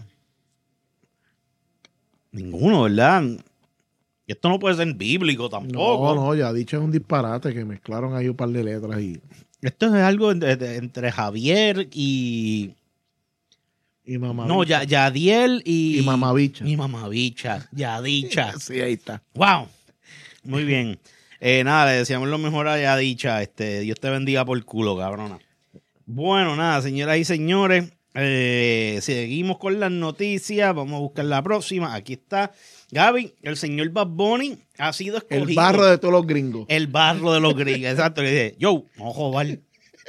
Speaker 5: Ninguno, ¿verdad? Esto no puede ser bíblico tampoco.
Speaker 6: No, ya dicha es un disparate que mezclaron ahí un par de letras y
Speaker 5: Esto es algo entre Javier y
Speaker 6: mamá.
Speaker 5: no, Yadiel y
Speaker 6: mamabicha.
Speaker 5: Y mamabicha, Yadicha.
Speaker 6: Sí, ahí está.
Speaker 5: Wow. Muy bien. Nada, le deseamos lo mejor a Yadicha. Dios te bendiga por culo, cabrona. Bueno, nada, señoras y señores. Seguimos con las noticias. Vamos a buscar la próxima. Aquí está. Gaby, el señor Bad Bunny ha sido escogido.
Speaker 6: El barro de todos los gringos.
Speaker 5: El barro de los gringos, exacto. Le dice, yo, vamos a jugar.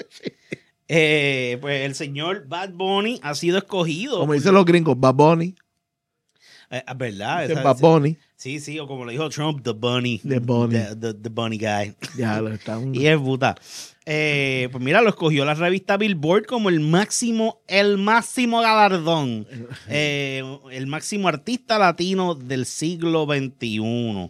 Speaker 5: Pues el señor Bad Bunny ha sido escogido.
Speaker 6: Como dicen los gringos, Bad Bunny.
Speaker 5: ¿Verdad?
Speaker 6: Dicen Bad Bunny.
Speaker 5: Sí, o como le dijo Trump, the bunny.
Speaker 6: The bunny.
Speaker 5: The bunny guy.
Speaker 6: Ya lo están.
Speaker 5: Y es puta. Pues mira, lo escogió la revista Billboard como el máximo galardón. El máximo artista latino del siglo XXI.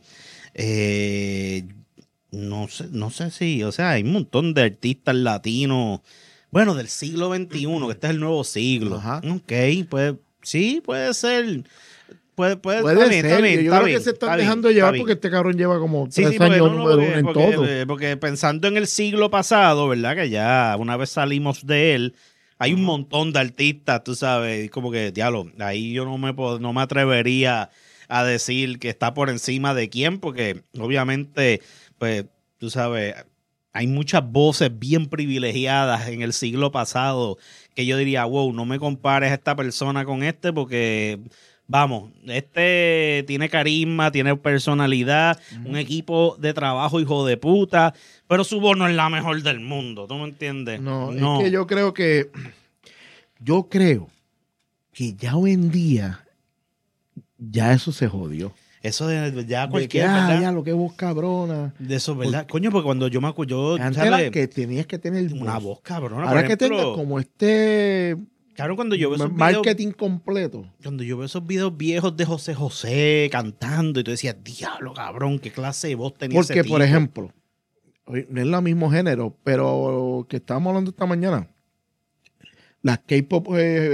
Speaker 5: No sé si, o sea, hay un montón de artistas latinos. Bueno, del siglo XXI, que este es el nuevo siglo.
Speaker 6: Ajá.
Speaker 5: Ok, pues sí, puede ser. Puede
Speaker 6: ser. Yo creo que se están dejando llevar porque este cabrón lleva como 3 años número uno en todo.
Speaker 5: Porque pensando en el siglo pasado, ¿verdad? Que ya una vez salimos de él, hay un montón de artistas, tú sabes, como que, diablo, ahí yo no me atrevería a decir que está por encima de quién, porque obviamente, pues, tú sabes, hay muchas voces bien privilegiadas en el siglo pasado que yo diría, wow, no me compares a esta persona con este porque, vamos, este tiene carisma, tiene personalidad, un equipo de trabajo hijo de puta, pero su voz no es la mejor del mundo, ¿tú me entiendes?
Speaker 6: No, es que yo creo que ya hoy en día ya eso se jodió.
Speaker 5: Eso de ya
Speaker 6: De
Speaker 5: cualquier,
Speaker 6: que,
Speaker 5: ¿verdad?
Speaker 6: ya lo que voz cabrona.
Speaker 5: De eso, ¿verdad? Coño, porque cuando yo me acuerdo,
Speaker 6: Antes
Speaker 5: ¿sabes?
Speaker 6: era que tenías que tener
Speaker 5: Una voz cabrona.
Speaker 6: Ahora
Speaker 5: por
Speaker 6: que
Speaker 5: ejemplo,
Speaker 6: tengas como este
Speaker 5: claro, cuando yo veo esos videos,
Speaker 6: marketing completo.
Speaker 5: cuando yo veo esos videos viejos de José José cantando y tú decías, diablo, cabrón, qué clase de voz tenía ese
Speaker 6: Porque,
Speaker 5: tipo.
Speaker 6: por ejemplo, no es el mismo género, pero que estábamos hablando esta mañana, las K-pop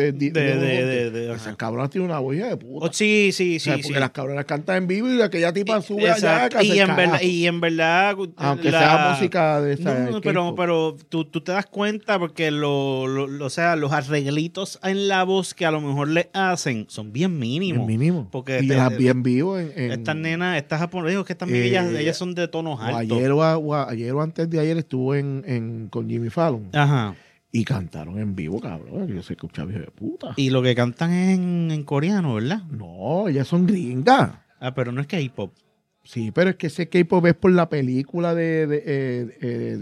Speaker 6: esas
Speaker 5: ajá.
Speaker 6: cabronas tienen una voz hija de puta.
Speaker 5: Oh, sí, sí,
Speaker 6: O sea,
Speaker 5: sí.
Speaker 6: porque
Speaker 5: sí.
Speaker 6: las cabronas cantan en vivo y aquella tipa sube allá.
Speaker 5: Exacto.
Speaker 6: Que hace
Speaker 5: Y en verdad,
Speaker 6: aunque sea música de esa
Speaker 5: No,
Speaker 6: K-pop.
Speaker 5: pero tú te das cuenta porque o sea, los arreglitos en la voz que a lo mejor le hacen son bien mínimos.
Speaker 6: El mínimo.
Speaker 5: Porque
Speaker 6: y las bien vivo en
Speaker 5: estas nenas, estas japonesas, que también ellas son de tonos altos.
Speaker 6: ayer o antes de ayer estuvo con Jimmy Fallon
Speaker 5: Ajá.
Speaker 6: y cantaron en vivo, cabrón. Yo se escuchaba hijo de puta.
Speaker 5: Y lo que cantan es en coreano, ¿verdad?
Speaker 6: No, ellas son gringas.
Speaker 5: Ah, pero no es K-pop.
Speaker 6: Sí, pero es que ese K-pop es por la película de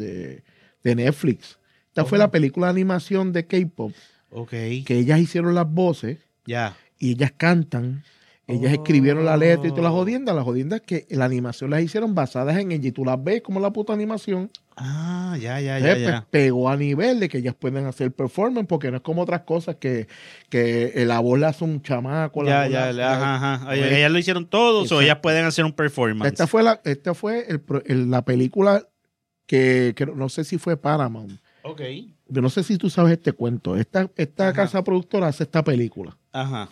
Speaker 6: Netflix. Esta fue la película de animación de K-pop,
Speaker 5: Ok.
Speaker 6: que ellas hicieron las voces
Speaker 5: Ya.
Speaker 6: y ellas cantan. Ellas escribieron la letra y todas las jodiendas. Las jodiendas que la animación las hicieron basadas en ella. Y tú las ves como la puta animación.
Speaker 5: Ah, ya.
Speaker 6: Entonces, pues, pegó a nivel de que ellas pueden hacer performance, porque no es como otras cosas que la voz la hace un chamaco.
Speaker 5: Ya, ajá. Oye, ellas lo hicieron todo, o ellas pueden hacer un performance.
Speaker 6: Esta fue la película que no sé si fue Paramount.
Speaker 5: Ok.
Speaker 6: Yo no sé si tú sabes este cuento. Esta casa productora hace esta película
Speaker 5: Ajá.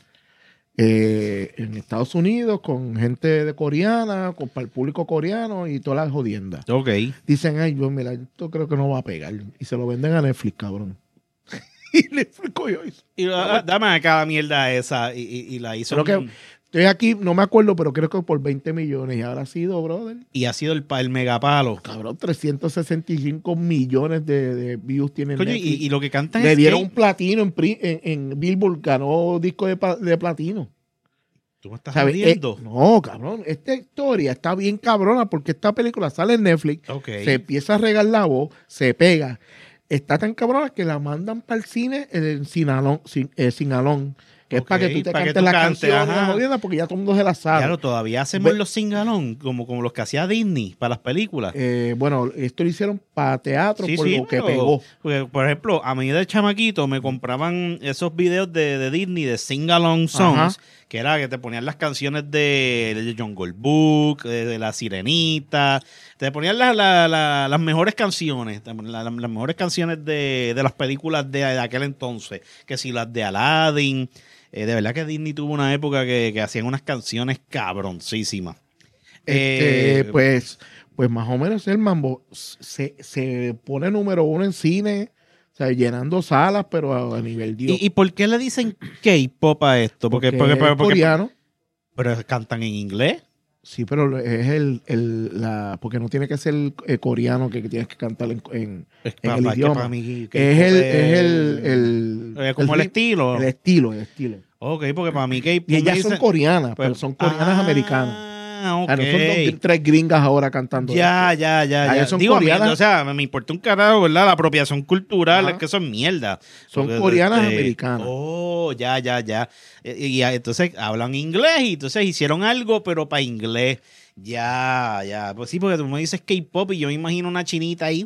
Speaker 6: en Estados Unidos con gente de coreana, para el público coreano y todas las jodiendas.
Speaker 5: Ok.
Speaker 6: Dicen, ay, yo, mira, esto creo que no va a pegar. Y se lo venden a Netflix, cabrón. Y Netflix cogió eso.
Speaker 5: Y dame acá la mierda esa y la hizo.
Speaker 6: Creo que estoy aquí, no me acuerdo, pero creo que por 20 millones. Y ahora ha sido, brother.
Speaker 5: Y ha sido el megapalo.
Speaker 6: Cabrón, 365 millones de views tienen
Speaker 5: Coño,
Speaker 6: Netflix.
Speaker 5: y lo que cantan
Speaker 6: Le
Speaker 5: es
Speaker 6: dieron
Speaker 5: que...
Speaker 6: un platino en Billboard, ganó disco de platino.
Speaker 5: ¿Tú me estás
Speaker 6: ¿Sabes?
Speaker 5: jodiendo?
Speaker 6: No, cabrón, esta historia está bien cabrona porque esta película sale en Netflix,
Speaker 5: Ok.
Speaker 6: se empieza a regar la voz, se pega. Está tan cabrona que la mandan para el cine en Sinalón, que es
Speaker 5: Ok,
Speaker 6: para que tú te
Speaker 5: para que
Speaker 6: cantes
Speaker 5: tú
Speaker 6: las
Speaker 5: cantes,
Speaker 6: canciones,
Speaker 5: ajá.
Speaker 6: las jodiendas, porque ya todo el mundo se las sabe.
Speaker 5: Claro, todavía hacemos
Speaker 6: Ve-
Speaker 5: los singalón, como los que hacía Disney para las películas.
Speaker 6: Bueno, esto lo hicieron para teatro por lo que
Speaker 5: pero-
Speaker 6: pegó.
Speaker 5: porque, por ejemplo, a mí de chamaquito me compraban esos videos de Disney de sing-along songs,
Speaker 6: Ajá.
Speaker 5: que era que te ponían las canciones de Jungle Book, de La Sirenita, te ponían las mejores canciones, las mejores canciones de las películas de aquel entonces, que si las de Aladdin. De verdad que Disney tuvo una época que hacían unas canciones cabroncísimas.
Speaker 6: Pues más o menos el mambo se pone número 1 en cine, o sea, llenando salas, pero a nivel Dios.
Speaker 5: ¿Y por qué le dicen K-pop a esto? Porque
Speaker 6: es coreano.
Speaker 5: pero cantan en inglés.
Speaker 6: Sí, pero es porque no tiene que ser coreano que tienes que cantar en
Speaker 5: Es
Speaker 6: el
Speaker 5: que
Speaker 6: idioma.
Speaker 5: para mí K-pop
Speaker 6: Es
Speaker 5: como el estilo.
Speaker 6: El estilo.
Speaker 5: Ok, porque para mí K-pop
Speaker 6: Y ellas
Speaker 5: me
Speaker 6: son
Speaker 5: dice-
Speaker 6: coreanas,
Speaker 5: pues,
Speaker 6: pero son coreanas americanas.
Speaker 5: Ok.
Speaker 6: Ah, no son tres gringas ahora cantando.
Speaker 5: Ya.
Speaker 6: ellas son
Speaker 5: Digo,
Speaker 6: coreanas.
Speaker 5: o sea, me importa un carajo, ¿verdad? La apropiación cultural,
Speaker 6: Ajá.
Speaker 5: es que son mierda.
Speaker 6: Son
Speaker 5: Porque,
Speaker 6: coreanas americanas.
Speaker 5: Oh, ya. Y entonces hablan inglés y entonces hicieron algo, pero para inglés. Ya. Pues sí, porque tú me dices K-pop y yo me imagino una chinita ahí.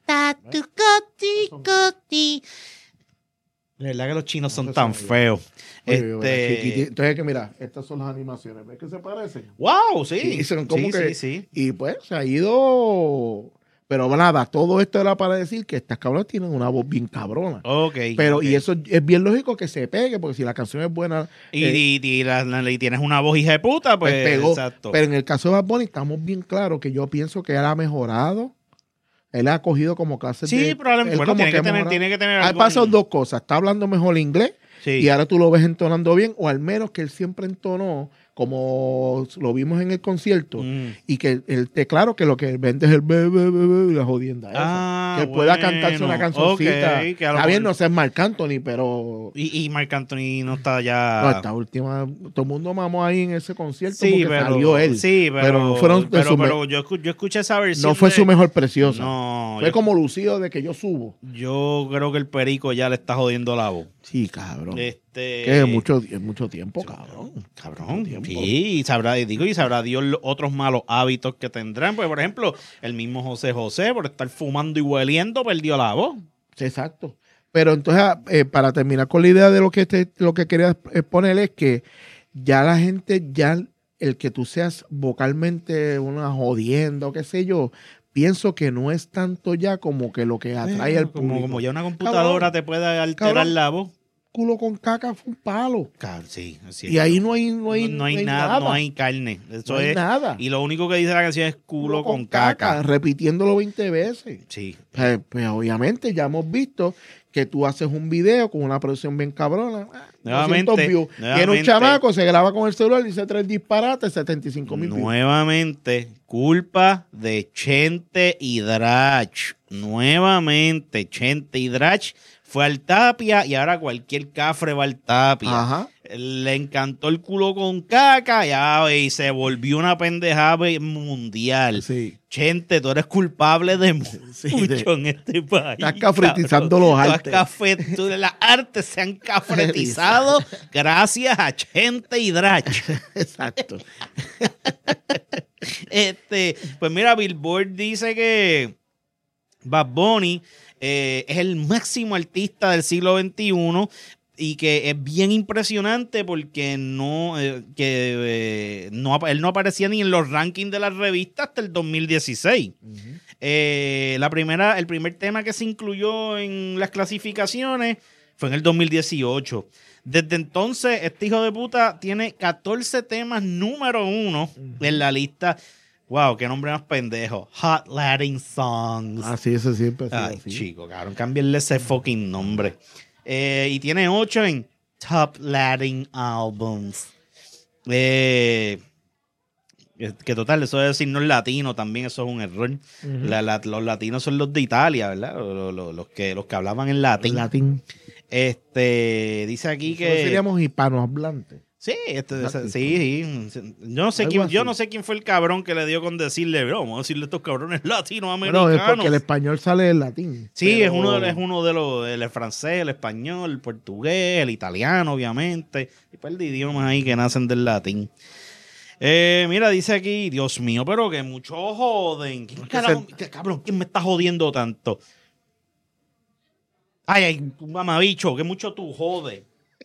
Speaker 5: De verdad que los chinos son tan feos.
Speaker 6: Entonces, que mira, estas son las animaciones. ¿Ves que se parecen?
Speaker 5: Wow, sí.
Speaker 6: Sí, son como que-
Speaker 5: Sí.
Speaker 6: Y pues se ha ido. Pero nada, todo esto era para decir que estas cabronas tienen una voz bien cabrona.
Speaker 5: Ok.
Speaker 6: Pero,
Speaker 5: ok.
Speaker 6: y eso es bien lógico que se pegue, porque si la canción es buena,
Speaker 5: Y tienes una voz hija de puta, pues,
Speaker 6: pues pegó.
Speaker 5: exacto.
Speaker 6: Pero en el caso de Bad Bunny estamos bien claros que yo pienso que él ha mejorado. Él ha cogido como clases
Speaker 5: Sí, probablemente.
Speaker 6: él
Speaker 5: Bueno,
Speaker 6: como
Speaker 5: tiene que
Speaker 6: mejorado.
Speaker 5: tener
Speaker 6: Han
Speaker 5: algo
Speaker 6: pasado
Speaker 5: en-
Speaker 6: dos cosas. Está hablando mejor inglés
Speaker 5: Sí.
Speaker 6: y ahora tú lo ves entonando bien, o al menos que él siempre entonó como lo vimos en el concierto, y que él te claro que lo que vende es el y la jodienda esa. Que pueda cantarse una cancioncita.
Speaker 5: Okay,
Speaker 6: Está bien, no sé Marc Anthony, pero...
Speaker 5: Y Marc Anthony no está ya...
Speaker 6: No, esta última... Todo el mundo mamó ahí en ese concierto
Speaker 5: sí,
Speaker 6: porque
Speaker 5: pero,
Speaker 6: salió él.
Speaker 5: Sí, pero yo escuché esa versión.
Speaker 6: No fue su mejor preciosa.
Speaker 5: No.
Speaker 6: Fue como lucido de que yo subo.
Speaker 5: Yo creo que el perico ya le está jodiendo la voz.
Speaker 6: Sí, cabrón.
Speaker 5: Que
Speaker 6: es mucho tiempo, cabrón.
Speaker 5: Cabrón. Sí, y sabrá Dios los otros malos hábitos que tendrán. Pues, por ejemplo, el mismo José José, por estar fumando y hueliendo, perdió la voz.
Speaker 6: Sí, exacto. Pero entonces, para terminar con la idea de lo que quería exponer es que ya la gente, ya el que tú seas vocalmente una jodienda o qué sé yo, pienso que no es tanto ya como que lo que atrae al público.
Speaker 5: Como ya una computadora te puede alterar la voz.
Speaker 6: Culo con caca fue un palo.
Speaker 5: Sí,
Speaker 6: y ahí no hay
Speaker 5: nada, no hay carne. Eso
Speaker 6: no hay nada.
Speaker 5: Y lo único que dice la canción es culo con caca.
Speaker 6: Repitiéndolo 20 veces.
Speaker 5: Sí.
Speaker 6: Pues obviamente ya hemos visto que tú haces un video con una producción bien cabrona.
Speaker 5: Nuevamente.
Speaker 6: Tiene un chamaco, se graba con el celular, dice 3 disparates, 75,000 views.
Speaker 5: Nuevamente, culpa de Chente y Drach. Nuevamente, Chente y Drach fue al Tapia y ahora cualquier cafre va al Tapia.
Speaker 6: Ajá.
Speaker 5: Le encantó el culo con caca y se volvió una pendejada mundial.
Speaker 6: Sí.
Speaker 5: Chente, tú eres culpable de mucho en este país.
Speaker 6: Estás cafretizando los artes.
Speaker 5: Las artes se han cafretizado gracias a Chente y Drach.
Speaker 6: Exacto.
Speaker 5: Pues mira, Billboard dice que Bad Bunny es el máximo artista del siglo XXI y que es bien impresionante porque él no aparecía ni en los rankings de las revistas hasta el 2016. Uh-huh. El primer tema que se incluyó en las clasificaciones fue en el 2018. Desde entonces, este hijo de puta tiene 14 temas número 1 en la lista. Wow, qué nombre más pendejo. Hot Latin Songs.
Speaker 6: Sí, eso siempre.
Speaker 5: Ay, chico, cabrón, cámbienle ese fucking nombre. Y tiene 8 en Top Latin Albums. Que total, eso de decirnos latino también, eso es un error. Uh-huh. Los latinos son los de Italia, ¿verdad? Los que hablaban en latín. Dice aquí que
Speaker 6: seríamos hispanohablantes.
Speaker 5: Sí, sí. Yo no sé quién fue el cabrón que le dio con decirle, vamos a decirle a estos cabrones latinoamericanos.
Speaker 6: No, es porque el español sale del latín.
Speaker 5: Sí, es uno de los, el francés, el español, el portugués, el italiano, obviamente. Y par de idiomas ahí que nacen del latín. Mira, dice aquí, Dios mío, pero que mucho joden. Cabrón, ¿quién me está jodiendo tanto? Ay, mamabicho, que mucho tú jodes.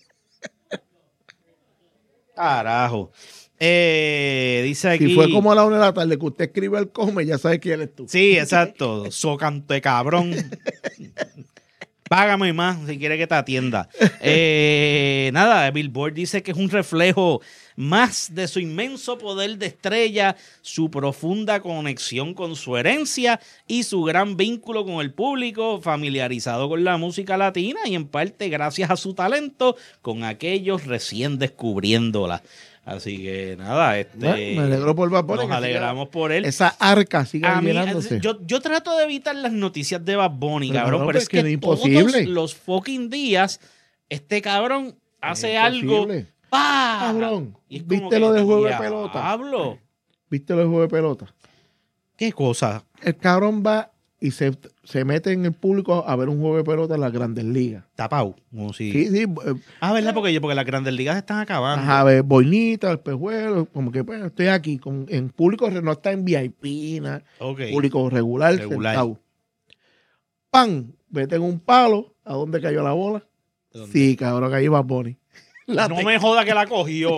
Speaker 5: Carajo. Dice aquí.
Speaker 6: Si fue como a la 1 de la tarde que usted escribe el come, ya sabe quién eres tú.
Speaker 5: Sí, exacto. Socante cabrón. Págame más si quiere que te atienda. Nada, Billboard dice que es un reflejo más de su inmenso poder de estrella, su profunda conexión con su herencia y su gran vínculo con el público, familiarizado con la música latina y en parte gracias a su talento con aquellos recién descubriéndola. Así que nada,
Speaker 6: me alegro por Bad Bunny.
Speaker 5: Nos alegramos por él.
Speaker 6: Esa arca sigue llenándose.
Speaker 5: Yo trato de evitar las noticias de Bad Bunny, cabrón, pero es que
Speaker 6: no es imposible.
Speaker 5: Todos los fucking días este cabrón hace algo.
Speaker 6: Cabrón, ¿viste lo del juego de pelota?
Speaker 5: Pablo.
Speaker 6: ¿Viste lo del juego de pelota?
Speaker 5: ¿Qué cosa?
Speaker 6: El cabrón va y se mete en el público a ver un juego de pelota en las Grandes Ligas.
Speaker 5: Tapau. Como si...
Speaker 6: Sí.
Speaker 5: ¿Verdad? Porque las Grandes Ligas se están acabando.
Speaker 6: A ver, boinita, el pejuelo, como que pues estoy aquí en público, no está en VIP, público regular. Sentado. ¡Pam! Vete en un palo. ¿A dónde cayó la bola? Sí, cabrón, ahí va Bunny.
Speaker 5: No me joda que la cogió.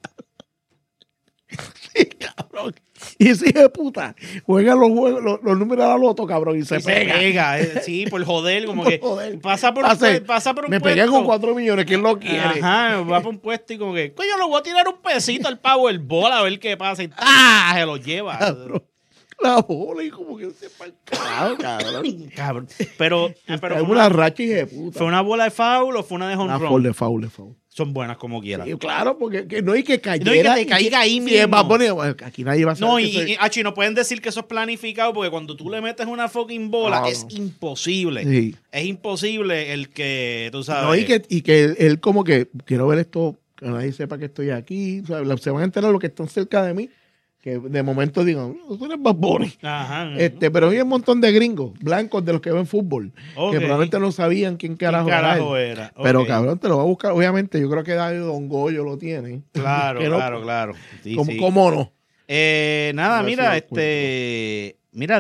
Speaker 6: Sí, cabrón. Y ese hijo de puta juega los números de la loto, cabrón, y se pega.
Speaker 5: Sí, por joder, como que pasa por un
Speaker 6: me
Speaker 5: puesto.
Speaker 6: pegué con 4 millones, ¿quién lo quiere?
Speaker 5: Ajá, va por un puesto y como que, coño, le voy a tirar un pesito al Powerball a ver qué pasa. Y se lo lleva.
Speaker 6: Cabrón. La bola y como que se carajo, cabrón.
Speaker 5: Pero
Speaker 6: es una racha y de puta.
Speaker 5: ¿Fue una bola de foul o fue una de home run?
Speaker 6: De foul.
Speaker 5: son buenas como quiera.
Speaker 6: Sí, claro, porque no hay que cayera.
Speaker 5: No, y que te caiga ahí
Speaker 6: Sí, es
Speaker 5: mismo.
Speaker 6: más bonito. Bueno, aquí nadie va a saber
Speaker 5: No,
Speaker 6: que
Speaker 5: y
Speaker 6: soy-
Speaker 5: Achi, no pueden decir que eso es planificado porque cuando tú le metes una fucking bola
Speaker 6: No,
Speaker 5: es
Speaker 6: no.
Speaker 5: imposible.
Speaker 6: Sí.
Speaker 5: Es imposible el que, tú sabes.
Speaker 6: No, y que él como que, quiero ver esto, que nadie sepa que estoy aquí. O sea, se van a enterar los que están cerca de mí, que de momento digan, tú eres Bad Bunny.
Speaker 5: Ajá.
Speaker 6: Pero hay un montón de gringos, blancos de los que ven fútbol,
Speaker 5: Ok.
Speaker 6: que probablemente no sabían quién carajo,
Speaker 5: carajo
Speaker 6: era él.
Speaker 5: era?
Speaker 6: Pero
Speaker 5: Ok.
Speaker 6: cabrón, te lo va a buscar. Obviamente, yo creo que David Don Goyo lo tiene.
Speaker 5: Claro,
Speaker 6: Que no-
Speaker 5: claro. Sí,
Speaker 6: ¿Cómo,
Speaker 5: sí.
Speaker 6: cómo no?
Speaker 5: Nada,
Speaker 6: No,
Speaker 5: mira,
Speaker 6: sí,
Speaker 5: mira,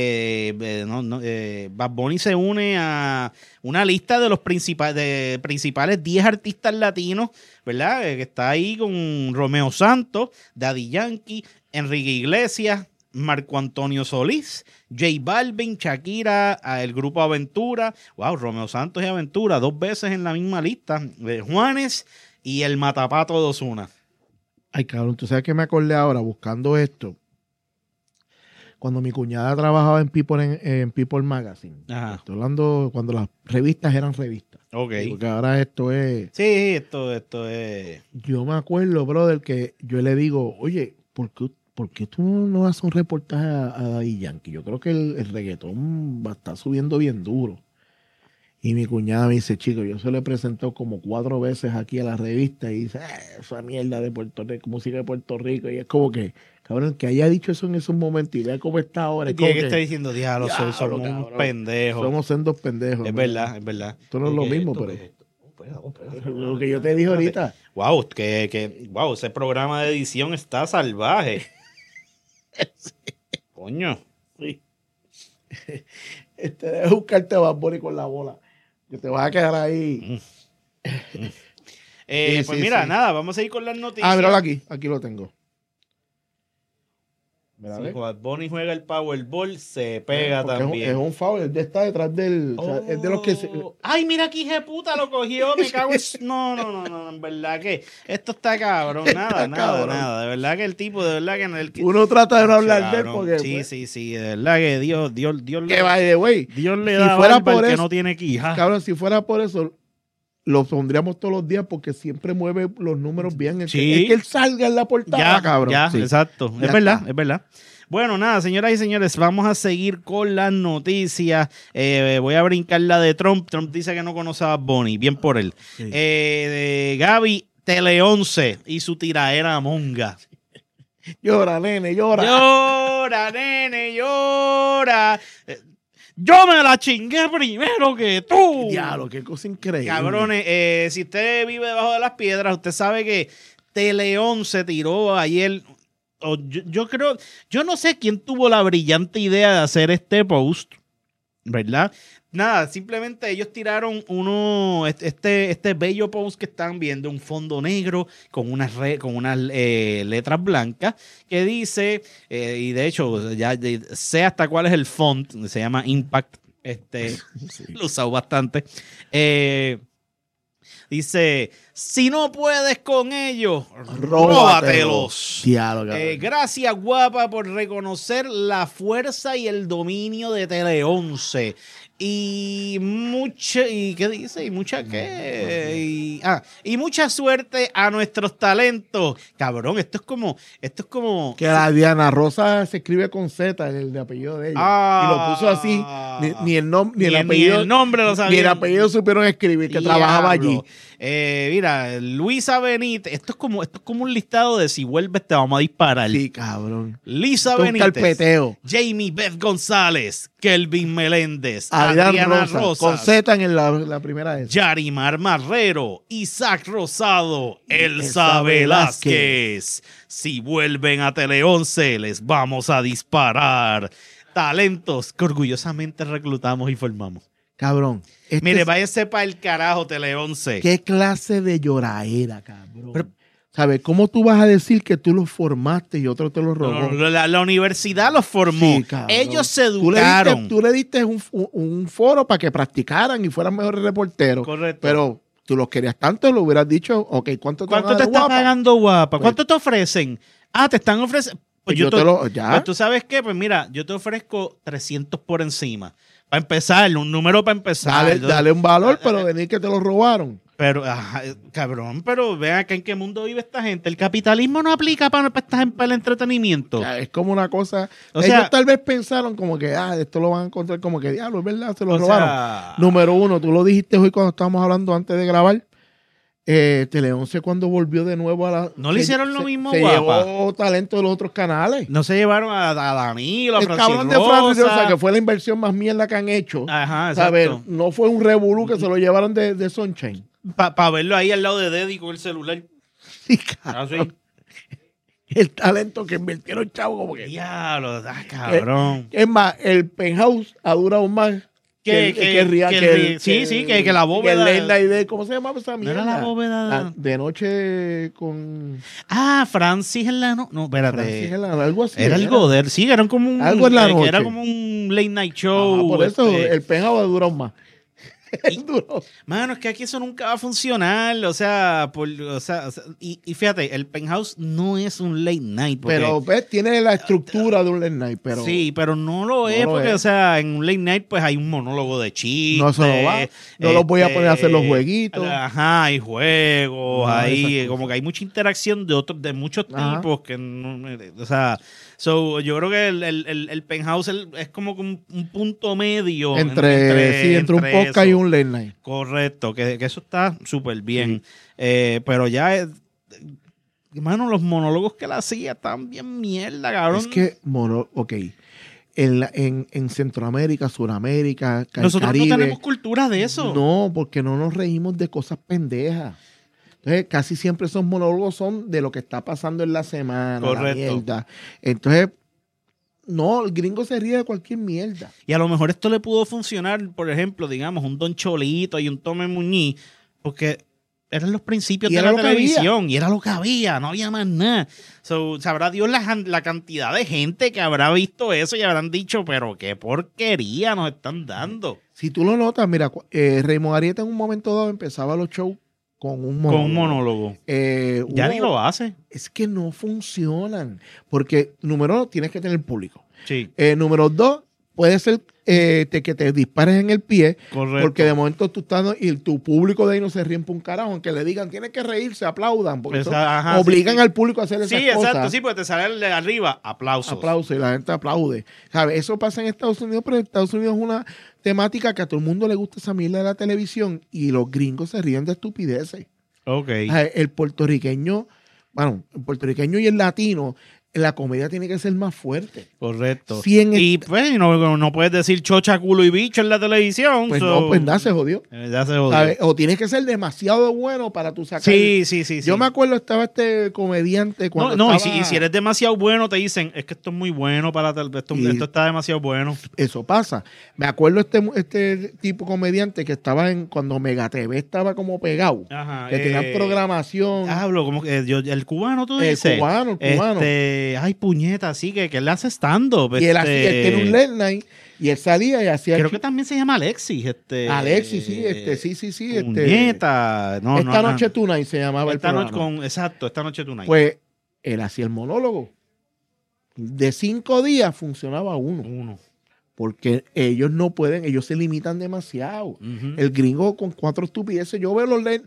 Speaker 5: Bad Bunny se une a una lista de los principales 10 artistas latinos, ¿verdad? Que está ahí con Romeo Santos, Daddy Yankee, Enrique Iglesias, Marco Antonio Solís, J Balvin, Shakira, el grupo Aventura, wow, Romeo Santos y Aventura, 2 veces en la misma lista, Juanes y el Matapato de Ozuna.
Speaker 6: Ay, cabrón, tú sabes que me acordé ahora buscando esto. Cuando mi cuñada trabajaba en People Magazine.
Speaker 5: Ajá.
Speaker 6: Estoy hablando cuando las revistas eran revistas.
Speaker 5: Ok.
Speaker 6: Porque ahora esto es...
Speaker 5: Sí, esto es...
Speaker 6: Yo me acuerdo, brother, que yo le digo, oye, ¿por qué tú no haces un reportaje a Daddy Yankee? Yo creo que el reggaetón va a estar subiendo bien duro. Y mi cuñada me dice, chico, yo se lo he presentado como 4 veces aquí a la revista y dice, esa mierda de Puerto Rico, música de Puerto Rico. Y es como que, cabrón, que haya dicho eso en esos momentos y vea cómo está ahora. Es como
Speaker 5: Tiene que estar diciendo, diablo, somos
Speaker 6: cabrón,
Speaker 5: unos pendejos.
Speaker 6: Somos sendos pendejos.
Speaker 5: Es
Speaker 6: ¿no?
Speaker 5: verdad, es verdad.
Speaker 6: Esto no es lo mismo, pero lo que yo te dije ahorita.
Speaker 5: Wow, wow, ese programa de edición está salvaje. Coño.
Speaker 6: Debes buscarte a Bad Bunny con la bola. Que te vas a quedar ahí.
Speaker 5: Pues
Speaker 6: sí,
Speaker 5: mira,
Speaker 6: sí.
Speaker 5: nada, vamos a ir con las noticias.
Speaker 6: Míralo aquí lo tengo. Mira,
Speaker 5: Si
Speaker 6: ve.
Speaker 5: Bad Bunny juega el Powerball, se pega
Speaker 6: Porque
Speaker 5: también.
Speaker 6: Es un foul, él está detrás del. O sea, es de los que.
Speaker 5: Ay, mira aquí, hija de puta, lo cogió, me cago en... No, en verdad que esto está cabrón, nada,
Speaker 6: cabrón.
Speaker 5: de verdad que el tipo, de verdad que...
Speaker 6: Uno trata de no hablar de él
Speaker 5: Cabrón,
Speaker 6: porque.
Speaker 5: sí,
Speaker 6: pues,
Speaker 5: sí, de verdad que Dios
Speaker 6: Que by the way.
Speaker 5: Dios le
Speaker 6: si
Speaker 5: da
Speaker 6: fuera
Speaker 5: barba al
Speaker 6: por
Speaker 5: que
Speaker 6: eso-
Speaker 5: no tiene quija.
Speaker 6: Cabrón, si fuera por eso, lo pondríamos todos los días porque siempre mueve los números bien.
Speaker 5: Sí.
Speaker 6: Es que él salga en la portada, cabrón.
Speaker 5: Ya,
Speaker 6: Sí.
Speaker 5: exacto.
Speaker 6: Ya
Speaker 5: Es verdad,
Speaker 6: está.
Speaker 5: es verdad. Bueno, nada, señoras y señores, vamos a seguir con las noticias. Voy a brincar la de Trump. Trump dice que no conoce a Bad Bunny. Bien por él.
Speaker 6: Sí.
Speaker 5: De Gaby, Tele 11 y su tiraera monga.
Speaker 6: Llora, nene, llora.
Speaker 5: Llora, nene, llora. Yo me la chingué primero que tú.
Speaker 6: Diablo, qué cosa increíble.
Speaker 5: Cabrones, si usted vive debajo de las piedras, usted sabe que Tele 11 tiró ayer. Yo no sé quién tuvo la brillante idea de hacer este post, ¿verdad? Nada, simplemente ellos tiraron este bello post que están viendo, un fondo negro con unas letras blancas que dice, y de hecho ya sé hasta cuál es el font, se llama Impact, lo he usado bastante. Dice, si no puedes con ellos, róbatelos.
Speaker 6: Diablo, cabrón.
Speaker 5: Gracias, guapa, por reconocer la fuerza y el dominio de Tele 11. ¿Y qué dice? ¿Y mucha qué? Y mucha suerte a nuestros talentos. Cabrón, esto es como...
Speaker 6: Que la Diana Rosa se escribe con Z, el de apellido de ella. Y lo puso así. Ni el apellido.
Speaker 5: Ni el nombre lo sabía.
Speaker 6: Ni el apellido supieron escribir, que trabajaba allí.
Speaker 5: Mira, Luisa Benítez, esto es como un listado de si vuelves te vamos a disparar.
Speaker 6: Sí, cabrón.
Speaker 5: Lisa
Speaker 6: Esto es un
Speaker 5: Benítez,
Speaker 6: carpeteo.
Speaker 5: Jamie Beth González, Kelvin Meléndez,
Speaker 6: Adrián
Speaker 5: Adriana
Speaker 6: Rosa,
Speaker 5: Rosas,
Speaker 6: con Z en la primera vez.
Speaker 5: Yarimar Marrero, Isaac Rosado,
Speaker 6: Elsa
Speaker 5: Elsa Velázquez. Si vuelven a Tele 11, les vamos a disparar. Talentos que orgullosamente reclutamos y formamos.
Speaker 6: Cabrón.
Speaker 5: Mire, váyase para el carajo, Tele 11.
Speaker 6: ¿Qué clase de lloraera, cabrón?
Speaker 5: Pero-
Speaker 6: ¿Sabes? ¿Cómo tú vas a decir que tú los formaste y otro te los robó?
Speaker 5: No, la universidad los formó.
Speaker 6: Sí, cabrón.
Speaker 5: Ellos se
Speaker 6: Tú
Speaker 5: educaron.
Speaker 6: Tú le diste un foro para que practicaran y fueran mejores reporteros.
Speaker 5: Correcto.
Speaker 6: Pero tú los querías tanto, lo hubieras dicho, ok, ¿cuánto te
Speaker 5: ¿Cuánto
Speaker 6: van a
Speaker 5: te
Speaker 6: dar,
Speaker 5: está
Speaker 6: guapa?
Speaker 5: pagando, guapa?
Speaker 6: Pues-
Speaker 5: ¿Cuánto te ofrecen? Te están ofreciendo. Pues
Speaker 6: Yo te lo- ya.
Speaker 5: Pues tú sabes qué, pues mira, yo te ofrezco 300 por encima. Para empezar, un número para empezar.
Speaker 6: Dale un valor, pero venir que te lo robaron.
Speaker 5: Pero, cabrón, pero vean acá en qué mundo vive esta gente. El capitalismo no aplica para el entretenimiento.
Speaker 6: Es como una cosa.
Speaker 5: O
Speaker 6: Ellos
Speaker 5: sea,
Speaker 6: tal vez pensaron como que, esto lo van a encontrar como que, diablo, es verdad, se lo
Speaker 5: o
Speaker 6: robaron.
Speaker 5: sea,
Speaker 6: Número uno, tú lo dijiste hoy cuando estábamos hablando antes de grabar. Tele 11 cuando volvió de nuevo a la...
Speaker 5: ¿No le hicieron lo mismo,
Speaker 6: se
Speaker 5: guapa?
Speaker 6: llevó talento de los otros canales.
Speaker 5: No se llevaron a Danilo, a
Speaker 6: El
Speaker 5: Francis
Speaker 6: cabrón de Francis
Speaker 5: Rosa.
Speaker 6: Rosa, que fue la inversión más mierda que han hecho.
Speaker 5: Ajá,
Speaker 6: ¿Sabes?
Speaker 5: exacto.
Speaker 6: No fue un revolú que se lo llevaron de Sunshine.
Speaker 5: Para verlo ahí al lado de Deddy con el celular.
Speaker 6: Sí, cabrón.
Speaker 5: Así.
Speaker 6: El talento que invirtieron, chavo, como que...
Speaker 5: Diablo, cabrón.
Speaker 6: Es más, el Penthouse ha durado más que
Speaker 5: la bóveda.
Speaker 6: Que el Late Night de- ¿cómo se llamaba esa
Speaker 5: ¿No
Speaker 6: mierda?
Speaker 5: era la bóveda?
Speaker 6: De noche con...
Speaker 5: Francis en la no, espérate.
Speaker 6: Francis en la- algo así.
Speaker 5: Era algo de sí, eran como un
Speaker 6: Algo en la noche.
Speaker 5: era como un late night show.
Speaker 6: Ajá, por eso
Speaker 5: este.
Speaker 6: el Penthouse ha durado más.
Speaker 5: Y-
Speaker 6: Duró.
Speaker 5: Mano, es que aquí eso nunca va a funcionar, y fíjate, el Penthouse no es un late night. Porque,
Speaker 6: Pero pues, tiene la estructura de un Late Night, pero...
Speaker 5: sí, pero no lo es,
Speaker 6: lo
Speaker 5: porque,
Speaker 6: es.
Speaker 5: o sea, en un late night pues hay un monólogo de chistes.
Speaker 6: No se lo va. No los voy a poner a hacer los jueguitos.
Speaker 5: Ajá, hay juegos,
Speaker 6: No,
Speaker 5: hay
Speaker 6: esas cosas.
Speaker 5: como que hay mucha interacción de muchos
Speaker 6: Ajá.
Speaker 5: tipos que no, o sea, yo creo que el Penthouse es como que un punto medio
Speaker 6: Entre un podcast
Speaker 5: eso.
Speaker 6: y un Late Night.
Speaker 5: Correcto, que eso está súper bien. Pero ya, hermano, los monólogos que él hacía estaban bien mierda, cabrón.
Speaker 6: Es que, ok, en Centroamérica, Suramérica,
Speaker 5: nosotros
Speaker 6: Caribe,
Speaker 5: no tenemos cultura de eso.
Speaker 6: no, porque no nos reímos de cosas pendejas. Entonces, casi siempre esos monólogos son de lo que está pasando en la semana, la
Speaker 5: Correcto.
Speaker 6: mierda. Entonces, no, el gringo se ríe de cualquier mierda.
Speaker 5: Y a lo mejor esto le pudo funcionar, por ejemplo, digamos, un Don Cholito y un Tome Muñiz, porque eran los principios
Speaker 6: Y
Speaker 5: de
Speaker 6: era
Speaker 5: la
Speaker 6: lo que
Speaker 5: televisión y era lo que había, no había más nada. Sabrá Dios la cantidad de gente que habrá visto eso y habrán dicho, pero qué porquería nos están dando.
Speaker 6: Si tú lo notas, mira, Raymond Arieta en un momento dado empezaba los shows con un monólogo.
Speaker 5: Con un monólogo. Ya
Speaker 6: Hubo-
Speaker 5: ni lo hace.
Speaker 6: Es que no funcionan. Porque, número uno, tienes que tener público.
Speaker 5: Sí,
Speaker 6: Número dos, puede ser que te dispares en el pie.
Speaker 5: correcto.
Speaker 6: Porque de momento tú estás y tu público de ahí no se ríe por un carajo. Aunque le digan, tienes que reírse, aplaudan. Porque eso
Speaker 5: Ajá,
Speaker 6: obligan
Speaker 5: sí.
Speaker 6: al público a hacer esas
Speaker 5: Sí,
Speaker 6: cosas.
Speaker 5: exacto, sí, porque te sale el de arriba, aplausos.
Speaker 6: Aplausos y la gente aplaude. ¿Sabes? Eso pasa en Estados Unidos, pero en Estados Unidos es una temática que a todo el mundo le gusta esa mierda de la televisión y los gringos se ríen de estupideces.
Speaker 5: Ok.
Speaker 6: El puertorriqueño y el latino, la comedia tiene que ser más fuerte.
Speaker 5: Correcto.
Speaker 6: Sí,
Speaker 5: y pues no puedes decir chocha, culo y bicho en la televisión.
Speaker 6: Pues no, pues nada, se jodió.
Speaker 5: Ya se jodió.
Speaker 6: ¿Sabes? O tienes que ser demasiado bueno para tú sacar.
Speaker 5: Sí.
Speaker 6: Yo me acuerdo, estaba este comediante cuando
Speaker 5: No,
Speaker 6: estaba-
Speaker 5: y si eres demasiado bueno, te dicen, es que esto es muy bueno para esto
Speaker 6: Y-
Speaker 5: está demasiado bueno.
Speaker 6: Eso pasa. Me acuerdo este tipo comediante que estaba cuando Mega TV estaba como pegado.
Speaker 5: Ajá.
Speaker 6: Que tenían programación.
Speaker 5: Hablo, como que el cubano, tú
Speaker 6: El
Speaker 5: dices.
Speaker 6: cubano.
Speaker 5: Ay, puñeta, sí, que él hace stand-up.
Speaker 6: Y él tiene un late night y él salía y hacía.
Speaker 5: Creo que también se llama Alexis.
Speaker 6: Alexis, sí.
Speaker 5: Puñeta. No,
Speaker 6: Esta
Speaker 5: no,
Speaker 6: noche Tonight se llamaba
Speaker 5: esta
Speaker 6: el
Speaker 5: noche
Speaker 6: programa.
Speaker 5: exacto, esta noche tú
Speaker 6: Pues él hacía el monólogo. De 5 días funcionaba uno. Porque ellos no pueden, ellos se limitan demasiado.
Speaker 5: Ujú.
Speaker 6: El gringo con 4 estupideces. Yo veo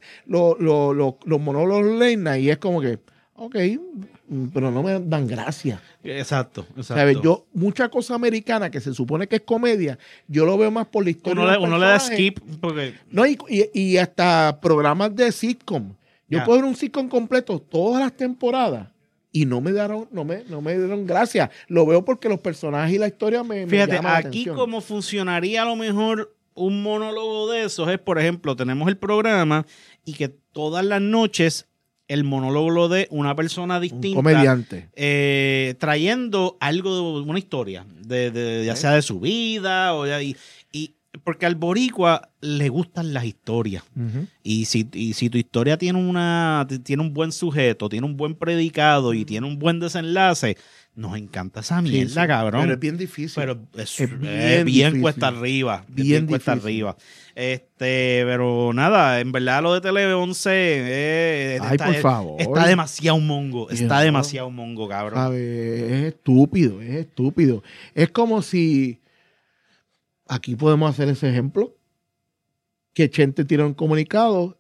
Speaker 6: los monólogos late night y es como que, ok, pero no me dan gracia.
Speaker 5: Exacto.
Speaker 6: ¿Sabes? Mucha cosa americana que se supone que es comedia, yo lo veo más por la historia. de los
Speaker 5: Uno le da
Speaker 6: personajes.
Speaker 5: skip porque
Speaker 6: No, y hasta programas de sitcom. Yo
Speaker 5: Ya.
Speaker 6: puedo ver un sitcom completo todas las temporadas y no me dieron gracia. Lo veo porque los personajes y la historia me
Speaker 5: fíjate,
Speaker 6: llaman la
Speaker 5: aquí
Speaker 6: atención.
Speaker 5: como funcionaría a lo mejor un monólogo de esos es, por ejemplo, tenemos el programa y que todas las noches el monólogo lo dé una persona
Speaker 6: Un
Speaker 5: distinta.
Speaker 6: comediante.
Speaker 5: Trayendo algo de una historia, ya sea de su vida y porque al boricua le gustan las historias.
Speaker 6: Ujú.
Speaker 5: Y si tu historia tiene un buen sujeto, tiene un buen predicado y tiene un buen desenlace, nos encanta esa mierda,
Speaker 6: Sí, sí.
Speaker 5: cabrón.
Speaker 6: Pero es bien difícil.
Speaker 5: Pero es
Speaker 6: Es
Speaker 5: bien,
Speaker 6: bien difícil.
Speaker 5: cuesta arriba. es
Speaker 6: Bien
Speaker 5: cuesta
Speaker 6: difícil.
Speaker 5: arriba. Pero nada, en verdad lo de Tele 11
Speaker 6: Ay, por favor.
Speaker 5: está demasiado mongo. Está
Speaker 6: No.
Speaker 5: demasiado mongo, cabrón.
Speaker 6: ¿Sabes? Es estúpido. Es como si aquí podemos hacer ese ejemplo. Que Chente tira un comunicado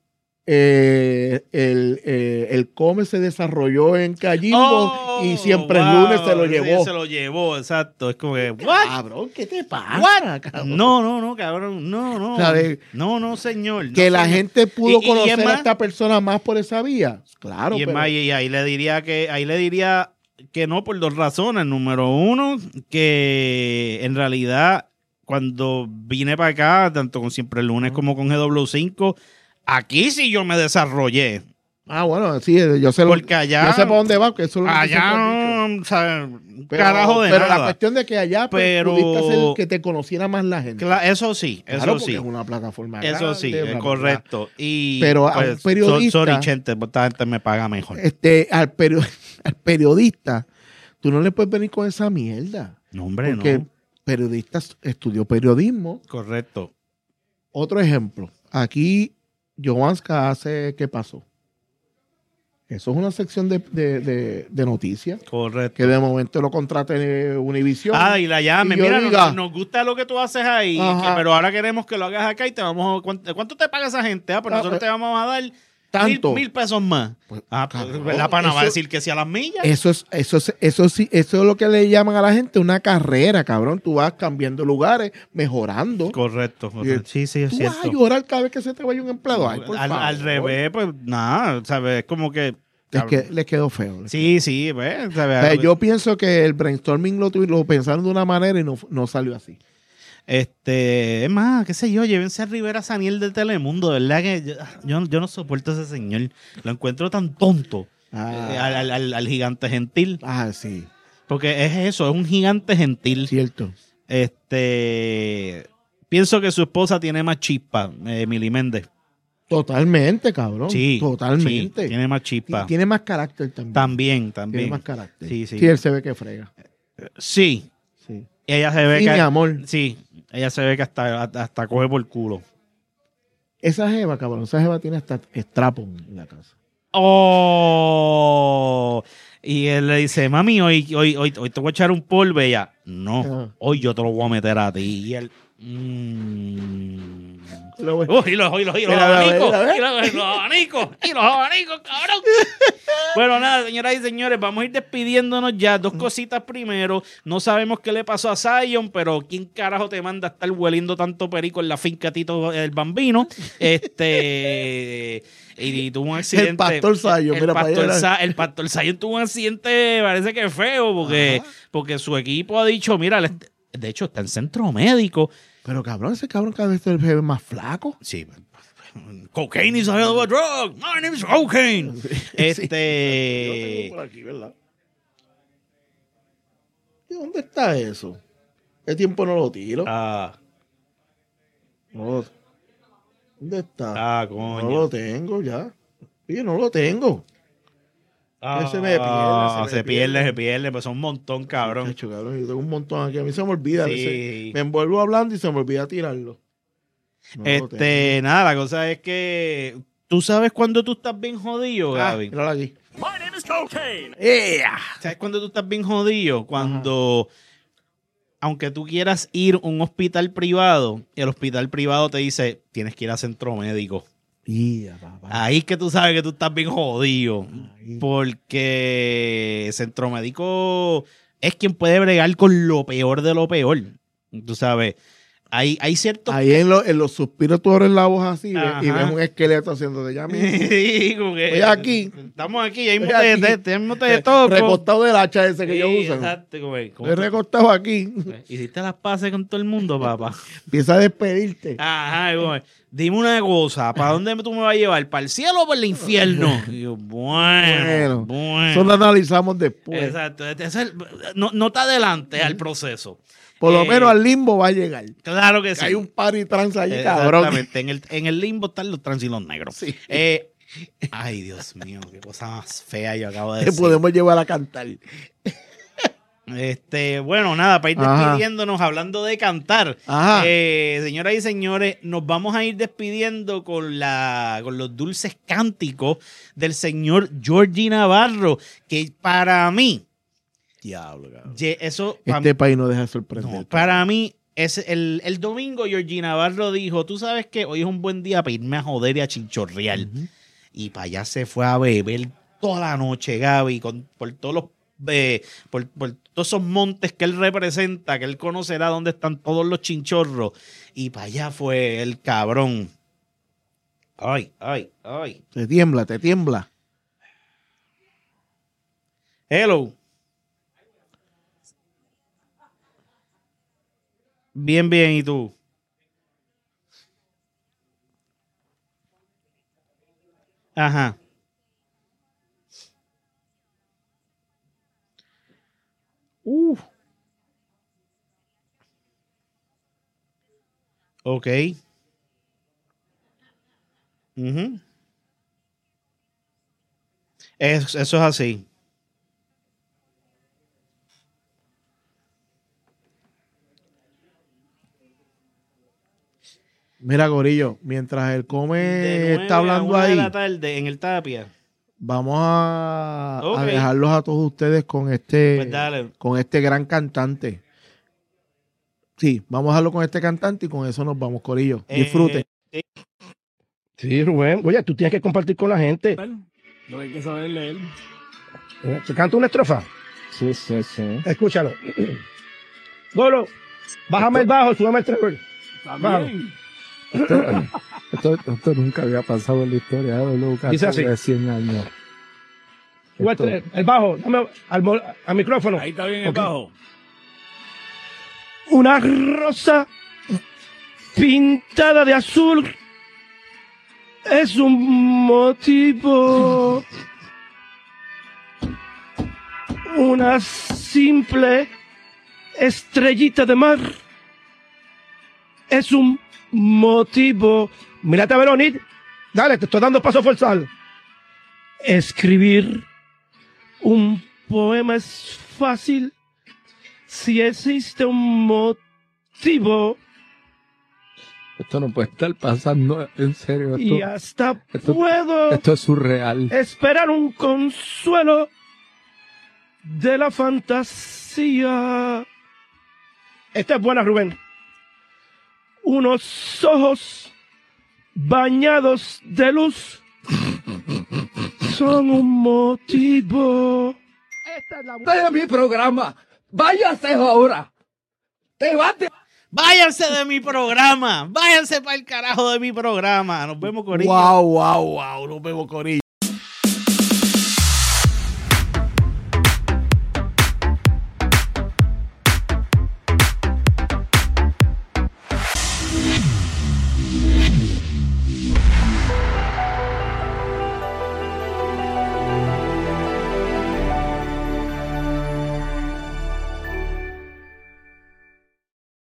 Speaker 6: el Come se desarrolló en Cayimbo y siempre el lunes se lo llevó.
Speaker 5: Sí, se lo llevó, exacto. Es como que, ¿what?
Speaker 6: Cabrón, ¿qué te pasa?
Speaker 5: What?
Speaker 6: Cabrón?
Speaker 5: No, cabrón. No.
Speaker 6: O sea,
Speaker 5: No, señor.
Speaker 6: Que
Speaker 5: no,
Speaker 6: la
Speaker 5: señor.
Speaker 6: gente pudo
Speaker 5: Y
Speaker 6: conocer
Speaker 5: es más,
Speaker 6: a esta persona más por esa vía. Claro,
Speaker 5: y es
Speaker 6: pero
Speaker 5: más, y ahí le diría que no por dos razones. Número uno, que en realidad cuando vine para acá, tanto con Siempre el Lunes como con GW5, aquí sí yo me desarrollé.
Speaker 6: bueno, sí, yo sé
Speaker 5: Porque allá,
Speaker 6: yo sé para dónde va, que eso es lo que
Speaker 5: allá,
Speaker 6: siempre has dicho.
Speaker 5: o sea, un
Speaker 6: Pero,
Speaker 5: carajo de
Speaker 6: pero
Speaker 5: nada.
Speaker 6: la cuestión de que allá pues,
Speaker 5: Pero-
Speaker 6: pudiste hacer que te conociera más la gente.
Speaker 5: Eso sí,
Speaker 6: Claro,
Speaker 5: eso
Speaker 6: porque
Speaker 5: sí.
Speaker 6: es una plataforma
Speaker 5: Eso
Speaker 6: grande,
Speaker 5: sí,
Speaker 6: bla,
Speaker 5: es
Speaker 6: bla,
Speaker 5: correcto. Y,
Speaker 6: Pero a un periodista-
Speaker 5: Sorry, Chente, esta gente me paga mejor.
Speaker 6: bla. Al periodista, tú no le puedes venir con esa mierda.
Speaker 5: No, hombre,
Speaker 6: Porque
Speaker 5: no.
Speaker 6: periodista estudió periodismo.
Speaker 5: Correcto.
Speaker 6: Otro ejemplo. Aquí, Joanska hace ¿qué pasó? Eso es una sección de noticias
Speaker 5: Correcto.
Speaker 6: que de momento lo contrate Univision.
Speaker 5: Y la llame.
Speaker 6: Y yo
Speaker 5: Mira,
Speaker 6: diga-
Speaker 5: nos gusta lo que tú haces ahí,
Speaker 6: Ajá.
Speaker 5: pero ahora queremos que lo hagas acá y te vamos a... ¿Cuánto te paga esa gente? Pues nosotros te vamos a dar
Speaker 6: tanto.
Speaker 5: $1,000 pesos más.
Speaker 6: Pues,
Speaker 5: Pues
Speaker 6: cabrón,
Speaker 5: la pana va a
Speaker 6: eso-
Speaker 5: decir que sí a las millas.
Speaker 6: Eso sí, eso es lo que le llaman a la gente una carrera, cabrón. Tú vas cambiando lugares, mejorando.
Speaker 5: Correcto.
Speaker 6: Y-
Speaker 5: Sí, es
Speaker 6: Tú vas a
Speaker 5: cierto.
Speaker 6: llorar cada vez que se te vaya un empleado. Ay, por
Speaker 5: Al
Speaker 6: favor.
Speaker 5: revés, pues nada, ¿sabes? Es como que...
Speaker 6: Les quedó feo.
Speaker 5: Sí, pues, ¿sabes?
Speaker 6: O sea, yo pienso que el brainstorming lo pensaron de una manera y no salió así.
Speaker 5: Es más, qué sé yo, llévense a Rivera Saniel de Telemundo, ¿verdad? Que yo no soporto a ese señor. Lo encuentro tan tonto. Al gigante gentil.
Speaker 6: Sí,
Speaker 5: Porque es eso, es un gigante gentil.
Speaker 6: cierto.
Speaker 5: Pienso que su esposa tiene más chispa, Mili Méndez.
Speaker 6: Totalmente, cabrón.
Speaker 5: Sí,
Speaker 6: totalmente.
Speaker 5: sí, tiene más chispa.
Speaker 6: Tiene más carácter también.
Speaker 5: También.
Speaker 6: Tiene más carácter.
Speaker 5: Sí.
Speaker 6: Sí, él se ve que frega.
Speaker 5: Sí,
Speaker 6: Sí.
Speaker 5: ella se ve
Speaker 6: Sí,
Speaker 5: que...
Speaker 6: mi amor.
Speaker 5: Sí, ella se ve que hasta coge por culo.
Speaker 6: Esa jeva, cabrón, esa jeva tiene hasta strapon en la casa.
Speaker 5: ¡Oh! Y él le dice, mami, hoy te voy a echar un polvo. Y ella, no,
Speaker 6: Ajá.
Speaker 5: hoy yo te lo voy a meter a ti. Y él,
Speaker 6: Lo voy-
Speaker 5: y los abanicos, y los abanicos, cabrón. Bueno, nada, señoras y señores, vamos a ir despidiéndonos ya. Dos cositas primero. No sabemos qué le pasó a Zion, pero ¿quién carajo te manda a estar hueliendo tanto perico en la finca Tito el Bambino? Y tuvo un accidente.
Speaker 6: El pastor Zion, mira para allá.
Speaker 5: El pastor Zion tuvo un accidente, parece que feo, porque su equipo ha dicho, mira, de hecho está en centro médico.
Speaker 6: Pero cabrón, ese cabrón cada vez se ve más flaco.
Speaker 5: Sí. Cocaine is a hell of a drug. My name is cocaine.
Speaker 6: Yo lo tengo por aquí, ¿verdad? ¿Y dónde está eso? ¿Qué tiempo no lo tiro?
Speaker 5: Ah,
Speaker 6: No, ¿dónde está?
Speaker 5: coño.
Speaker 6: No lo tengo ya. Sí, no lo tengo. Se me
Speaker 5: pierde, pues son un montón, cabrón.
Speaker 6: Chacho, cabrón, yo tengo un montón aquí. A mí se me olvida. A
Speaker 5: Sí.
Speaker 6: veces me envuelvo hablando y se me olvida tirarlo. No lo tengo.
Speaker 5: Nada, la cosa es que tú sabes cuando tú estás bien jodido, Gaby.
Speaker 6: Míralo aquí.
Speaker 5: ¿Sabes cuando tú estás bien jodido? Cuando, aunque tú quieras ir a un hospital privado, el hospital privado te dice, tienes que ir a centro médico.
Speaker 6: Papá.
Speaker 5: Ahí es que tú sabes que tú estás bien jodido.
Speaker 6: Ahí.
Speaker 5: Porque centro médico es quien puede bregar con lo peor de lo peor. Tú sabes, hay ciertos...
Speaker 6: Ahí en los suspiros tú abres la voz así
Speaker 5: Ajá.
Speaker 6: y ves un esqueleto haciendo de ya mismo.
Speaker 5: Sí, como que-
Speaker 6: Estoy aquí.
Speaker 5: Estamos aquí, ahí
Speaker 6: Estoy
Speaker 5: mismo
Speaker 6: aquí.
Speaker 5: te mismo te toco.
Speaker 6: Recostado del hacha ese que
Speaker 5: Sí,
Speaker 6: yo uso.
Speaker 5: exacto, como-
Speaker 6: Estoy recostado aquí.
Speaker 5: Hiciste las paces con todo el mundo, papá.
Speaker 6: Empieza a despedirte.
Speaker 5: Ajá, como, dime una cosa, ¿para dónde tú me vas a llevar? ¿Para el cielo o para el infierno? Y yo, bueno.
Speaker 6: Eso lo analizamos después.
Speaker 5: Exacto. No te adelantes al proceso.
Speaker 6: Por lo menos al limbo va a llegar.
Speaker 5: Claro que sí.
Speaker 6: Hay un party trans allí, cabrón.
Speaker 5: Exactamente. En el limbo están los trans y los negros.
Speaker 6: Sí.
Speaker 5: Ay, Dios mío, qué cosa más fea yo acabo de
Speaker 6: Te
Speaker 5: decir.
Speaker 6: podemos llevar a cantar.
Speaker 5: Bueno, nada, para ir
Speaker 6: Ajá.
Speaker 5: despidiéndonos, hablando de cantar.
Speaker 6: Ajá.
Speaker 5: Señoras y señores, nos vamos a ir despidiendo con los dulces cánticos del señor Georgie Navarro, que para mí,
Speaker 6: Diablo, cabrón.
Speaker 5: eso...
Speaker 6: Este país no deja de sorprender.
Speaker 5: No, para mí, es el domingo Georgie Navarro dijo, tú sabes que hoy es un buen día para irme a joder y a chinchorrear. Y para allá se fue a beber toda la noche, Gaby, por todos los por todos esos montes que él representa, que él conocerá dónde están todos los chinchorros. Y para allá fue el cabrón. Ay.
Speaker 6: Te tiembla.
Speaker 5: Hello. Bien, ¿y tú? Ajá. Ok. Ujú. Eso es así.
Speaker 6: Mira, Gorillo, mientras el
Speaker 5: De
Speaker 6: Come
Speaker 5: 9
Speaker 6: está
Speaker 5: a
Speaker 6: hablando
Speaker 5: 1 de
Speaker 6: ahí,
Speaker 5: la tarde en el Tapia.
Speaker 6: vamos a
Speaker 5: Ok.
Speaker 6: dejarlos a todos ustedes
Speaker 5: Pues dale.
Speaker 6: con este gran cantante. Sí, vamos a dejarlo con este cantante y con eso nos vamos, Corillo. Disfruten.
Speaker 7: Sí, Rubén. Oye, tú tienes que compartir con la gente.
Speaker 8: No hay que saber leer.
Speaker 7: ¿Te canto una estrofa?
Speaker 8: Sí.
Speaker 7: Escúchalo. Golo, bájame el bajo, súbeme el treble.
Speaker 8: También. Esto nunca había pasado en la historia de Lucas.
Speaker 7: Dice así.
Speaker 8: De 100 años.
Speaker 7: Sube el bajo, dame al micrófono.
Speaker 8: Ahí está bien el
Speaker 7: Ok.
Speaker 8: bajo.
Speaker 7: Una rosa pintada de azul es un motivo. Una simple estrellita de mar es un motivo. Mírate a Veronit. Dale, te estoy dando paso forzado. Escribir un poema es fácil si existe un motivo.
Speaker 8: Esto no puede estar pasando, en serio.
Speaker 7: Y hasta puedo
Speaker 8: Esto es surreal.
Speaker 7: esperar un consuelo de la fantasía. Esta es buena, Rubén. Unos ojos bañados de luz son un motivo.
Speaker 8: Esta es la de mi programa. Váyase ahora. Te vas de...
Speaker 5: Váyanse de mi programa. Váyanse para el carajo de mi programa. Nos vemos, Corillo.
Speaker 6: Wow. Nos vemos, Corillo.